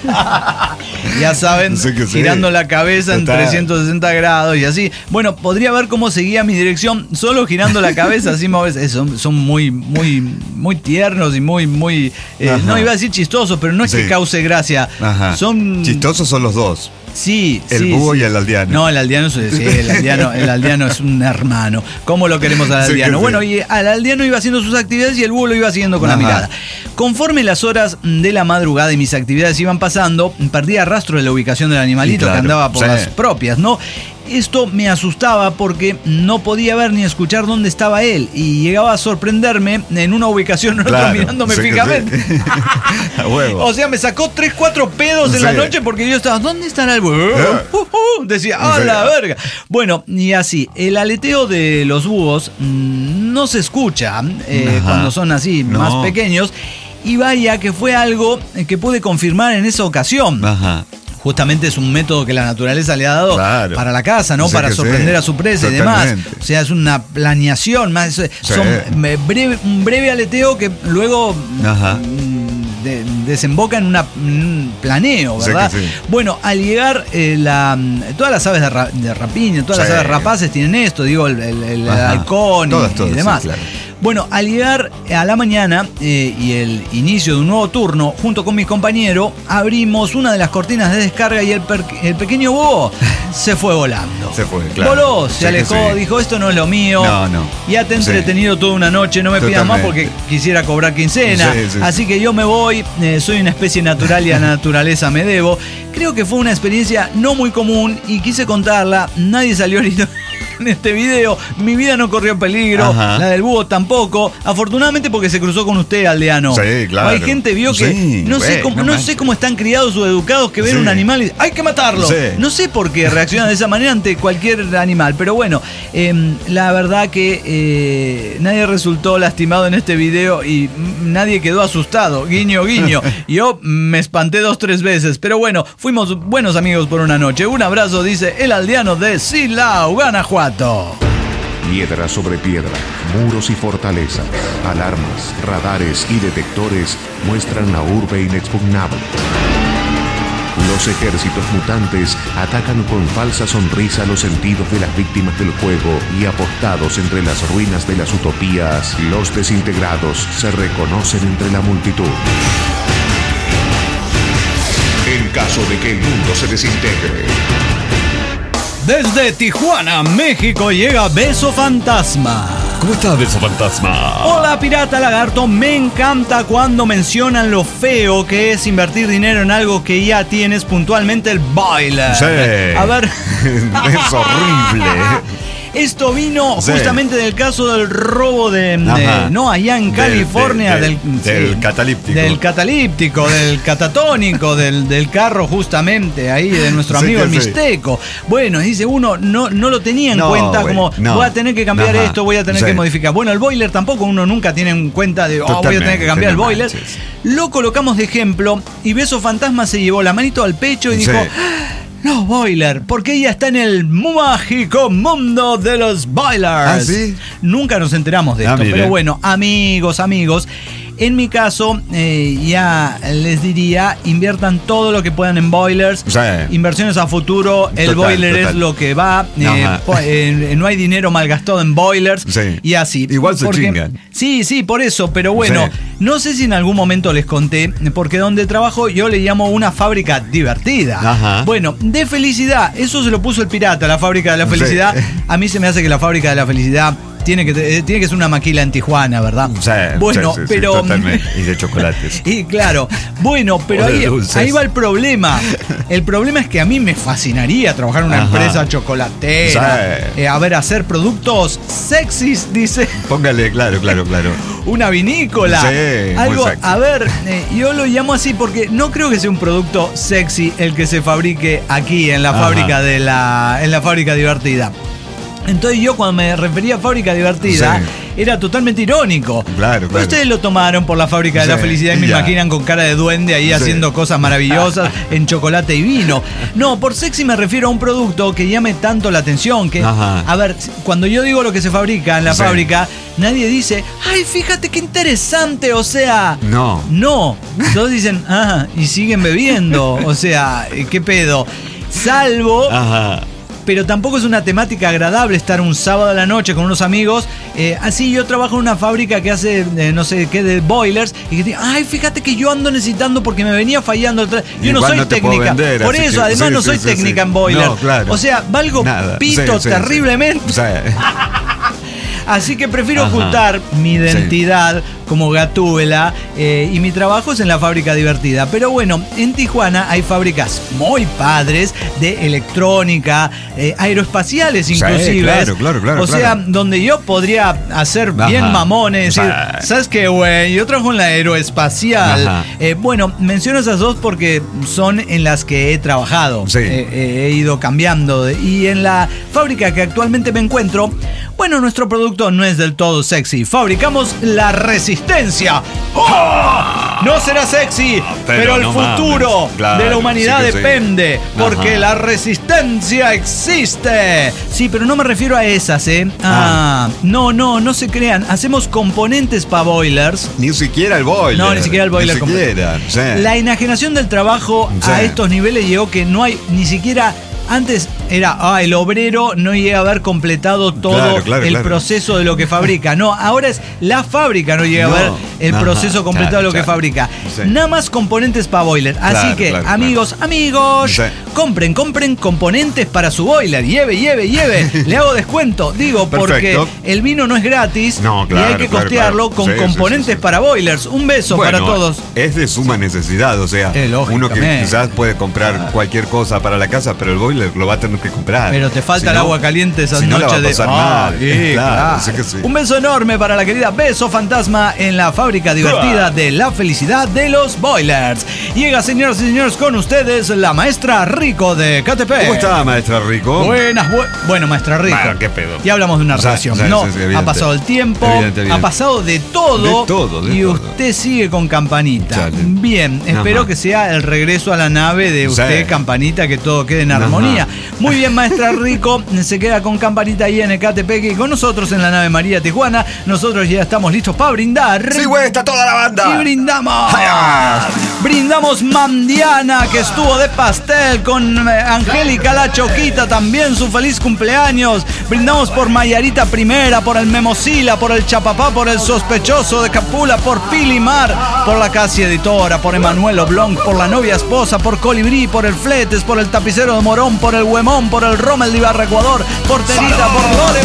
Ya saben, sí girando sí. la cabeza Total. en trescientos sesenta grados y así. Bueno, podría ver cómo seguía mi dirección solo girando la cabeza, así me ves. Son, son muy, muy, muy tiernos y muy, muy. Eh, no iba a decir chistosos, pero no es sí. que cause gracia. Ajá. Son. Chistosos son los dos. Sí, el sí, búho sí. y el aldeano. No, el aldeano, sí, el aldeano, el aldeano es un hermano. ¿Cómo lo queremos al aldeano? Sí, bueno, sí. y al aldeano iba haciendo sus actividades y el búho lo iba siguiendo con Ajá. la mirada. Conforme las horas de la madrugada y mis actividades iban pasando, perdía rastro de la ubicación del animalito claro, que andaba por sí. las propias, ¿no? Esto me asustaba porque no podía ver ni escuchar dónde estaba él y llegaba a sorprenderme en una ubicación en otra claro, mirándome sí fijamente. Sí. O sea, me sacó tres, cuatro pedos en sí. la noche porque yo estaba, ¿dónde estará el búho? Uh, uh, decía, ¡ah, la verga! Bueno, y así, el aleteo de los búhos mmm, no se escucha eh, cuando son así no. más pequeños, y vaya que fue algo que pude confirmar en esa ocasión. Ajá. Justamente es un método que la naturaleza le ha dado claro. para la caza, ¿no? Para sorprender sí. a su presa Totalmente. y demás. O sea, es una planeación más. Sí. Son breve, un breve aleteo que luego de, desemboca en, una, en un planeo, ¿verdad? Sí sí. Bueno, al llegar eh, la, todas las aves de, ra, de rapiña, todas sí. las aves rapaces tienen esto, digo, el, el, el halcón y, todas, todas, y demás. Sí, claro. Bueno, al llegar a la mañana eh, y el inicio de un nuevo turno, junto con mi compañero, abrimos una de las cortinas de descarga y el, per- el pequeño bobo se fue volando. Se fue, claro. Voló, se Sí, alejó, sí. dijo, esto no es lo mío. No, no. Ya te he Sí. entretenido toda una noche, no me pidas más Totalmente. porque quisiera cobrar quincena. Sí, sí. Así que yo me voy, eh, soy una especie natural y a la naturaleza me debo. Creo que fue una experiencia no muy común y quise contarla. Nadie salió herido en este video. Mi vida no corrió peligro, Ajá. la del búho tampoco. Afortunadamente porque se cruzó con usted, aldeano. Sí, claro. Hay gente vio que Sí, no sé güey, cómo no no manches. sé cómo están criados o educados que ven Sí. un animal y hay que matarlo. Sí. No sé por qué reaccionan de esa manera ante cualquier animal, pero bueno, eh, la verdad que eh, nadie resultó lastimado en este video y mm, nadie quedó asustado. Guiño, guiño. Yo me espanté dos, tres veces, pero bueno, fuimos buenos amigos por una noche. Un abrazo, dice el aldeano de Silao, Guanajuato. Piedra sobre piedra, muros y fortalezas, alarmas, radares y detectores muestran la urbe inexpugnable. Los ejércitos mutantes atacan con falsa sonrisa los sentidos de las víctimas del juego y apostados entre las ruinas de las utopías, los desintegrados se reconocen entre la multitud. En caso de que el mundo se desintegre, Desde Tijuana, México, llega Beso Fantasma. ¿Cómo estás, Beso Fantasma? Hola, Pirata Lagarto. Me encanta cuando mencionan lo feo que es invertir dinero en algo que ya tienes, puntualmente el boiler. Sí. A ver. Es horrible. Esto vino Sí. justamente del caso del robo de, de- Ajá. no, allá en Del- California, del- del, del sí, catalíptico. Del catalíptico, del catatónico, del, del carro justamente ahí de nuestro Sí, amigo el sí. Mixteco. Bueno, dice uno, no, no lo tenía en No, cuenta güey, como no. voy a tener que cambiar Ajá. esto, voy a tener Sí. que modificar. Bueno, el boiler tampoco uno nunca tiene en cuenta de, oh, voy a tener Totalmente, que cambiar el no boiler. manches. Lo colocamos de ejemplo y Beso Fantasma se llevó la manito al pecho y Sí. dijo... No, boiler, porque ella está en el mágico mundo de los boilers. ¿Ah, sí? Nunca nos enteramos de Ah, esto, mire. pero bueno, amigos, amigos, en mi caso, eh, ya les diría, inviertan todo lo que puedan en boilers. Sí. Inversiones a futuro, el Total, boiler total. es lo que va. eh, Ajá. po- eh, no hay dinero malgastado en boilers Sí. y así. Igual se Porque- chingan. Sí, sí, por eso, pero bueno, Sí. no sé si en algún momento les conté, porque donde trabajo yo le llamo una fábrica divertida. Ajá. Bueno, de felicidad, eso se lo puso el pirata, la fábrica de la felicidad. Sí. A mí se me hace que la fábrica de la felicidad tiene que, eh, tiene que ser una maquila en Tijuana, ¿verdad? Sí, bueno, sí, sí, sí, pero... totalmente. Y de chocolates. Y claro, bueno, pero O de ahí, dulces. ahí va el problema. El problema es que a mí me fascinaría trabajar en una Ajá. empresa chocolatera. Sí. Eh, a ver, hacer productos sexys, dice. Póngale, claro, claro, claro. Una vinícola. Sí, muy Algo, sexy. a ver, eh, yo lo llamo así porque no creo que sea un producto sexy el que se fabrique aquí en la Ajá. fábrica de la en la fábrica divertida. Entonces yo cuando me refería a fábrica divertida Sí. era totalmente irónico. Claro, Pero claro. ustedes lo tomaron por la fábrica de la Sí, felicidad y me ya. imaginan con cara de duende ahí Sí. haciendo cosas maravillosas en chocolate y vino. No, por sexy me refiero a un producto que llame tanto la atención que, Ajá. a ver, cuando yo digo lo que se fabrica en la Sí. fábrica, nadie dice, ay, fíjate qué interesante, o sea... No. No, todos dicen, ah, y siguen bebiendo, o sea, ¿qué pedo? Salvo, Ajá. pero tampoco es una temática agradable estar un sábado a la noche con unos amigos. Eh, así yo trabajo en una fábrica que hace, eh, no sé qué, de boilers, y que dice, ay, fíjate que yo ando necesitando porque me venía fallando. Yo no Igual soy no te puedo técnica. vender, Por así eso, que- además sí, no sí, soy sí, técnica sí. en boiler. No, claro. O sea, valgo Nada. pito Sí, sí, sí. terriblemente. O sea, Así que prefiero Ajá. ocultar mi identidad como Gatúbela eh, y mi trabajo es en la fábrica divertida. Pero bueno, en Tijuana hay fábricas muy padres de electrónica, eh, aeroespaciales Sí, inclusive. claro, claro, claro, O sea, claro. donde yo podría hacer bien Ajá. mamones, O decir, sea, ¿sabes qué, güey? Yo trabajo en la aeroespacial. Ajá. Eh, bueno, menciono esas dos porque son en las que he trabajado. Sí. Eh, eh, he ido cambiando. Y en la fábrica que actualmente me encuentro, bueno, nuestro producto no es del todo sexy. Fabricamos la resistencia. ¡Oh! No será sexy, pero, Pero el no futuro mames. Claro, de la humanidad sí que sí. depende. Porque Ajá. la resistencia existe. Sí, pero no me refiero a esas, ¿eh? Ah, no, no, no se crean. Hacemos componentes para boilers. ni siquiera el boiler. No, ni siquiera el boiler Ni siquiera. Sí. La enajenación del trabajo Sí. a estos niveles llegó que no hay ni siquiera... Antes era, ah, el obrero no llega a haber completado todo Claro, claro, el claro. proceso de lo que fabrica. No, ahora es la fábrica no llega No. a ver el Ajá, proceso completado claro, de lo que claro. fabrica. Sí. Nada más componentes para boiler. Así Claro, que, claro, amigos, amigos, Sí. compren, compren componentes para su boiler. Lleve, lleve, lleve. Le hago descuento. Digo, porque Perfecto. el vino no es gratis No, y claro, hay que claro, costearlo claro. con Sí, sí, componentes sí, sí. para boilers. Un beso Bueno, para todos. Es de suma necesidad, o sea, Eh, uno que lógicamente. quizás puede comprar cualquier cosa para la casa, pero el boiler lo va a tener que comprar. Pero te falta Si el no- agua caliente esas si no, la noches va a pasar de. Ah, mal. sí, Claro, claro. así que sí. Un beso enorme para la querida Beso Fantasma en la fábrica divertida de la felicidad de los boilers. Llega, señoras y señores, con ustedes la maestra Rico de K T P. ¿Cómo está, maestra Rico? Buenas, bu- bueno, maestra Rico. Bueno, qué pedo. Ya hablamos de una Sí, relación. sí, no, sí, sí, evidente. ha pasado el tiempo, Evidente, evidente. ha pasado de todo. De todo, de y todo. usted sigue con Campanita. Chale. Bien, espero Ajá. que sea el regreso a la nave de usted, Sí. Campanita, que todo quede en Ajá. armonía. Muy bien, maestra Rico, se queda con Campanita ahí en Ecatepec y con nosotros en la nave María Tijuana. Nosotros ya estamos listos para brindar. Sí, güey, está toda la banda. Y brindamos. ¡Ja! Brindamos Mandiana, que estuvo de pastel, con eh, Angélica la Choquita, también su feliz cumpleaños. Brindamos por Mayarita Primera, por el Memosila, por el Chapapá, por el Sospechoso de Capula, por Pilimar, por la Casi Editora, por Emanuel Oblong, por la novia esposa, por Colibrí, por el Fletes, por el Tapicero de Morón, por el Huemón, por el Rommel de Ibarra Ecuador, por Terita, por Lore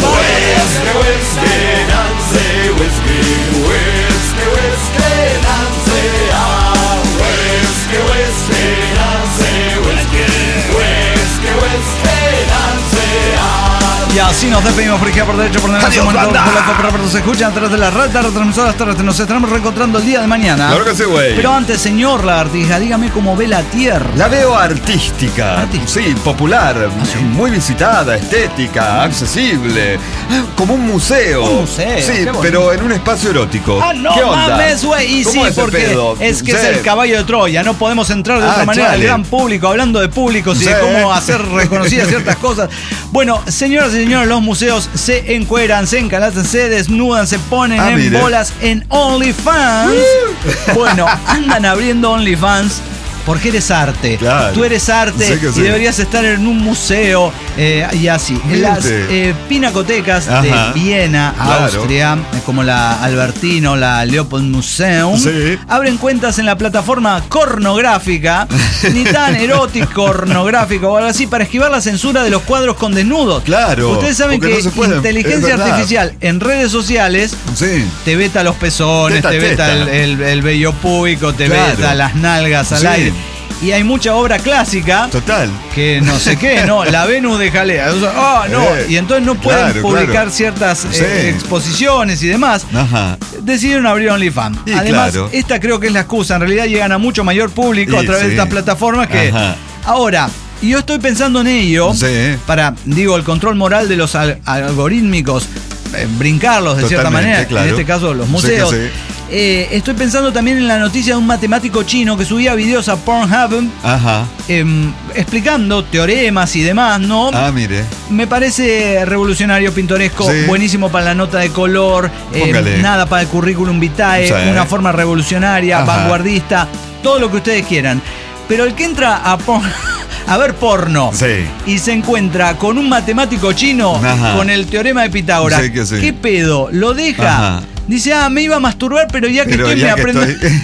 Y así nos despedimos por izquierda, por derecho, por derecho, Adiós, por banda. la copa, pero se escuchan a través de la red de retransmisoras terrestres. Nos estaremos reencontrando el día de mañana. Claro que sí, güey. Pero antes, señor Lagartija, dígame cómo ve la tierra. La veo artística, Artística. sí, popular, sí. muy visitada, estética, accesible, como un museo. Un museo, Sí, qué bonito. pero en un espacio erótico. Ah, no ¿Qué onda? mames, güey. Y sí, ¿Cómo ese porque pedo? es que Sí. es el caballo de Troya. No podemos entrar de Ah, otra manera al chale. gran público, hablando de públicos y de Sí. cómo hacer reconocidas ciertas cosas. Bueno, señoras y señores, los museos se encueran, se encalazan, se desnudan, se ponen Ah, en mire. bolas en OnlyFans. Bueno, andan abriendo OnlyFans. Porque eres arte. Claro. Tú eres arte Sí que y sí. deberías estar en un museo eh, y así. Mire Las usted. eh, pinacotecas Ajá. de Viena, Claro. Austria, eh, como la Albertino, la Leopold Museum, Sí. abren cuentas en la plataforma cornográfica, ni tan erótico cornográfico o algo así, para esquivar la censura de los cuadros con desnudos. Claro, Ustedes saben porque que no se puede, inteligencia es verdad. artificial en redes sociales Sí. te veta los pezones, Teta, te veta teta. el, el, el vello púbico, te Claro. veta las nalgas al Sí. aire. Y hay mucha obra clásica Total. que no sé qué, ¿no? La Venus de Jalea. O sea, ah, no. Eh, Y entonces no pueden claro, publicar claro. ciertas eh, Sí. exposiciones y demás. Ajá. Decidieron abrir OnlyFans. Y Además, claro. esta creo que es la excusa. En realidad llegan a mucho mayor público Y a través sí. de estas plataformas que. Ajá. Ahora, yo estoy pensando en ello Sí. para, digo, el control moral de los al- algorítmicos, eh, brincarlos de cierta Totalmente, manera. claro. En este caso, los Sí que museos. sí. Eh, estoy pensando también en la noticia de un matemático chino que subía videos a Pornhub Ajá. em, explicando teoremas y demás, ¿no? Ah, mire. Me parece revolucionario, pintoresco, Sí. buenísimo para la nota de color, eh, Póngale. nada para el currículum vitae, Sí. una forma revolucionaria, Ajá. vanguardista, todo lo que ustedes quieran. Pero el que entra a, por- a ver porno Sí. y se encuentra con un matemático chino Ajá. con el teorema de Pitágoras, Sí que sí. ¿qué pedo? ¿Lo deja? Ajá. Dice, ah, me iba a masturbar, pero ya que Pero estoy ya me que aprendo. estoy-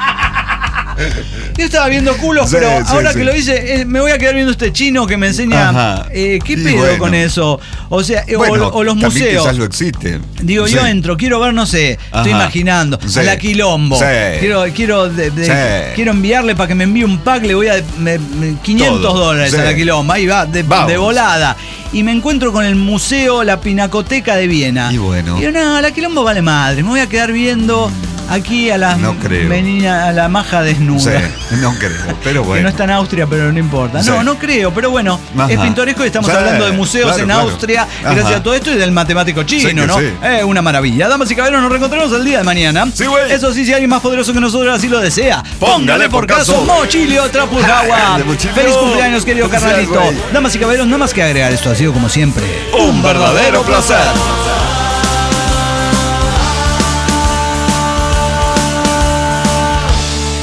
Yo estaba viendo culos, Sí, pero sí, ahora sí. que lo hice, eh, me voy a quedar viendo este chino que me enseña. Ajá. eh, ¿Qué Y pedo bueno. con eso? O sea, eh, o- Bueno, o, los también museos. quizás lo existe. Digo, Sí. yo entro, quiero ver, no sé, estoy Ajá. imaginando, Sí. a la Quilombo. Sí. Quiero, quiero, de- de- Sí. quiero enviarle para que me envíe un pack, le voy a me- me- quinientos Todo. dólares Sí. a la Quilombo. Ahí va, de, Vamos. de volada. Y me encuentro con el museo, la Pinacoteca de Viena. Y bueno. Y digo, no, la Quilombo vale madre, me voy a quedar viendo aquí a las No creo. meninas, a la maja desnuda. Sí, no creo, pero Que bueno. no está en Austria, pero no importa. No, Sí. no creo, pero bueno, Ajá. es pintoresco y estamos Sí, hablando de museos claro, en claro. Austria, Ajá. gracias a todo esto y del matemático chino, Sí que ¿no? sí. Eh, una maravilla. Damas y caballeros, nos reencontraremos el día de mañana. Sí, güey. Eso sí, si alguien más poderoso que nosotros así lo desea, póngale por caso Mochilio Trapujagua. De Mochilio. Feliz cumpleaños, querido Felicidades, carnalito. güey. Damas y caballeros, nada más que agregar, esto ha sido como siempre Un verdadero placer.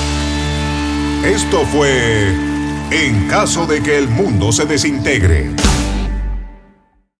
Esto fue En caso de que el mundo se desintegre.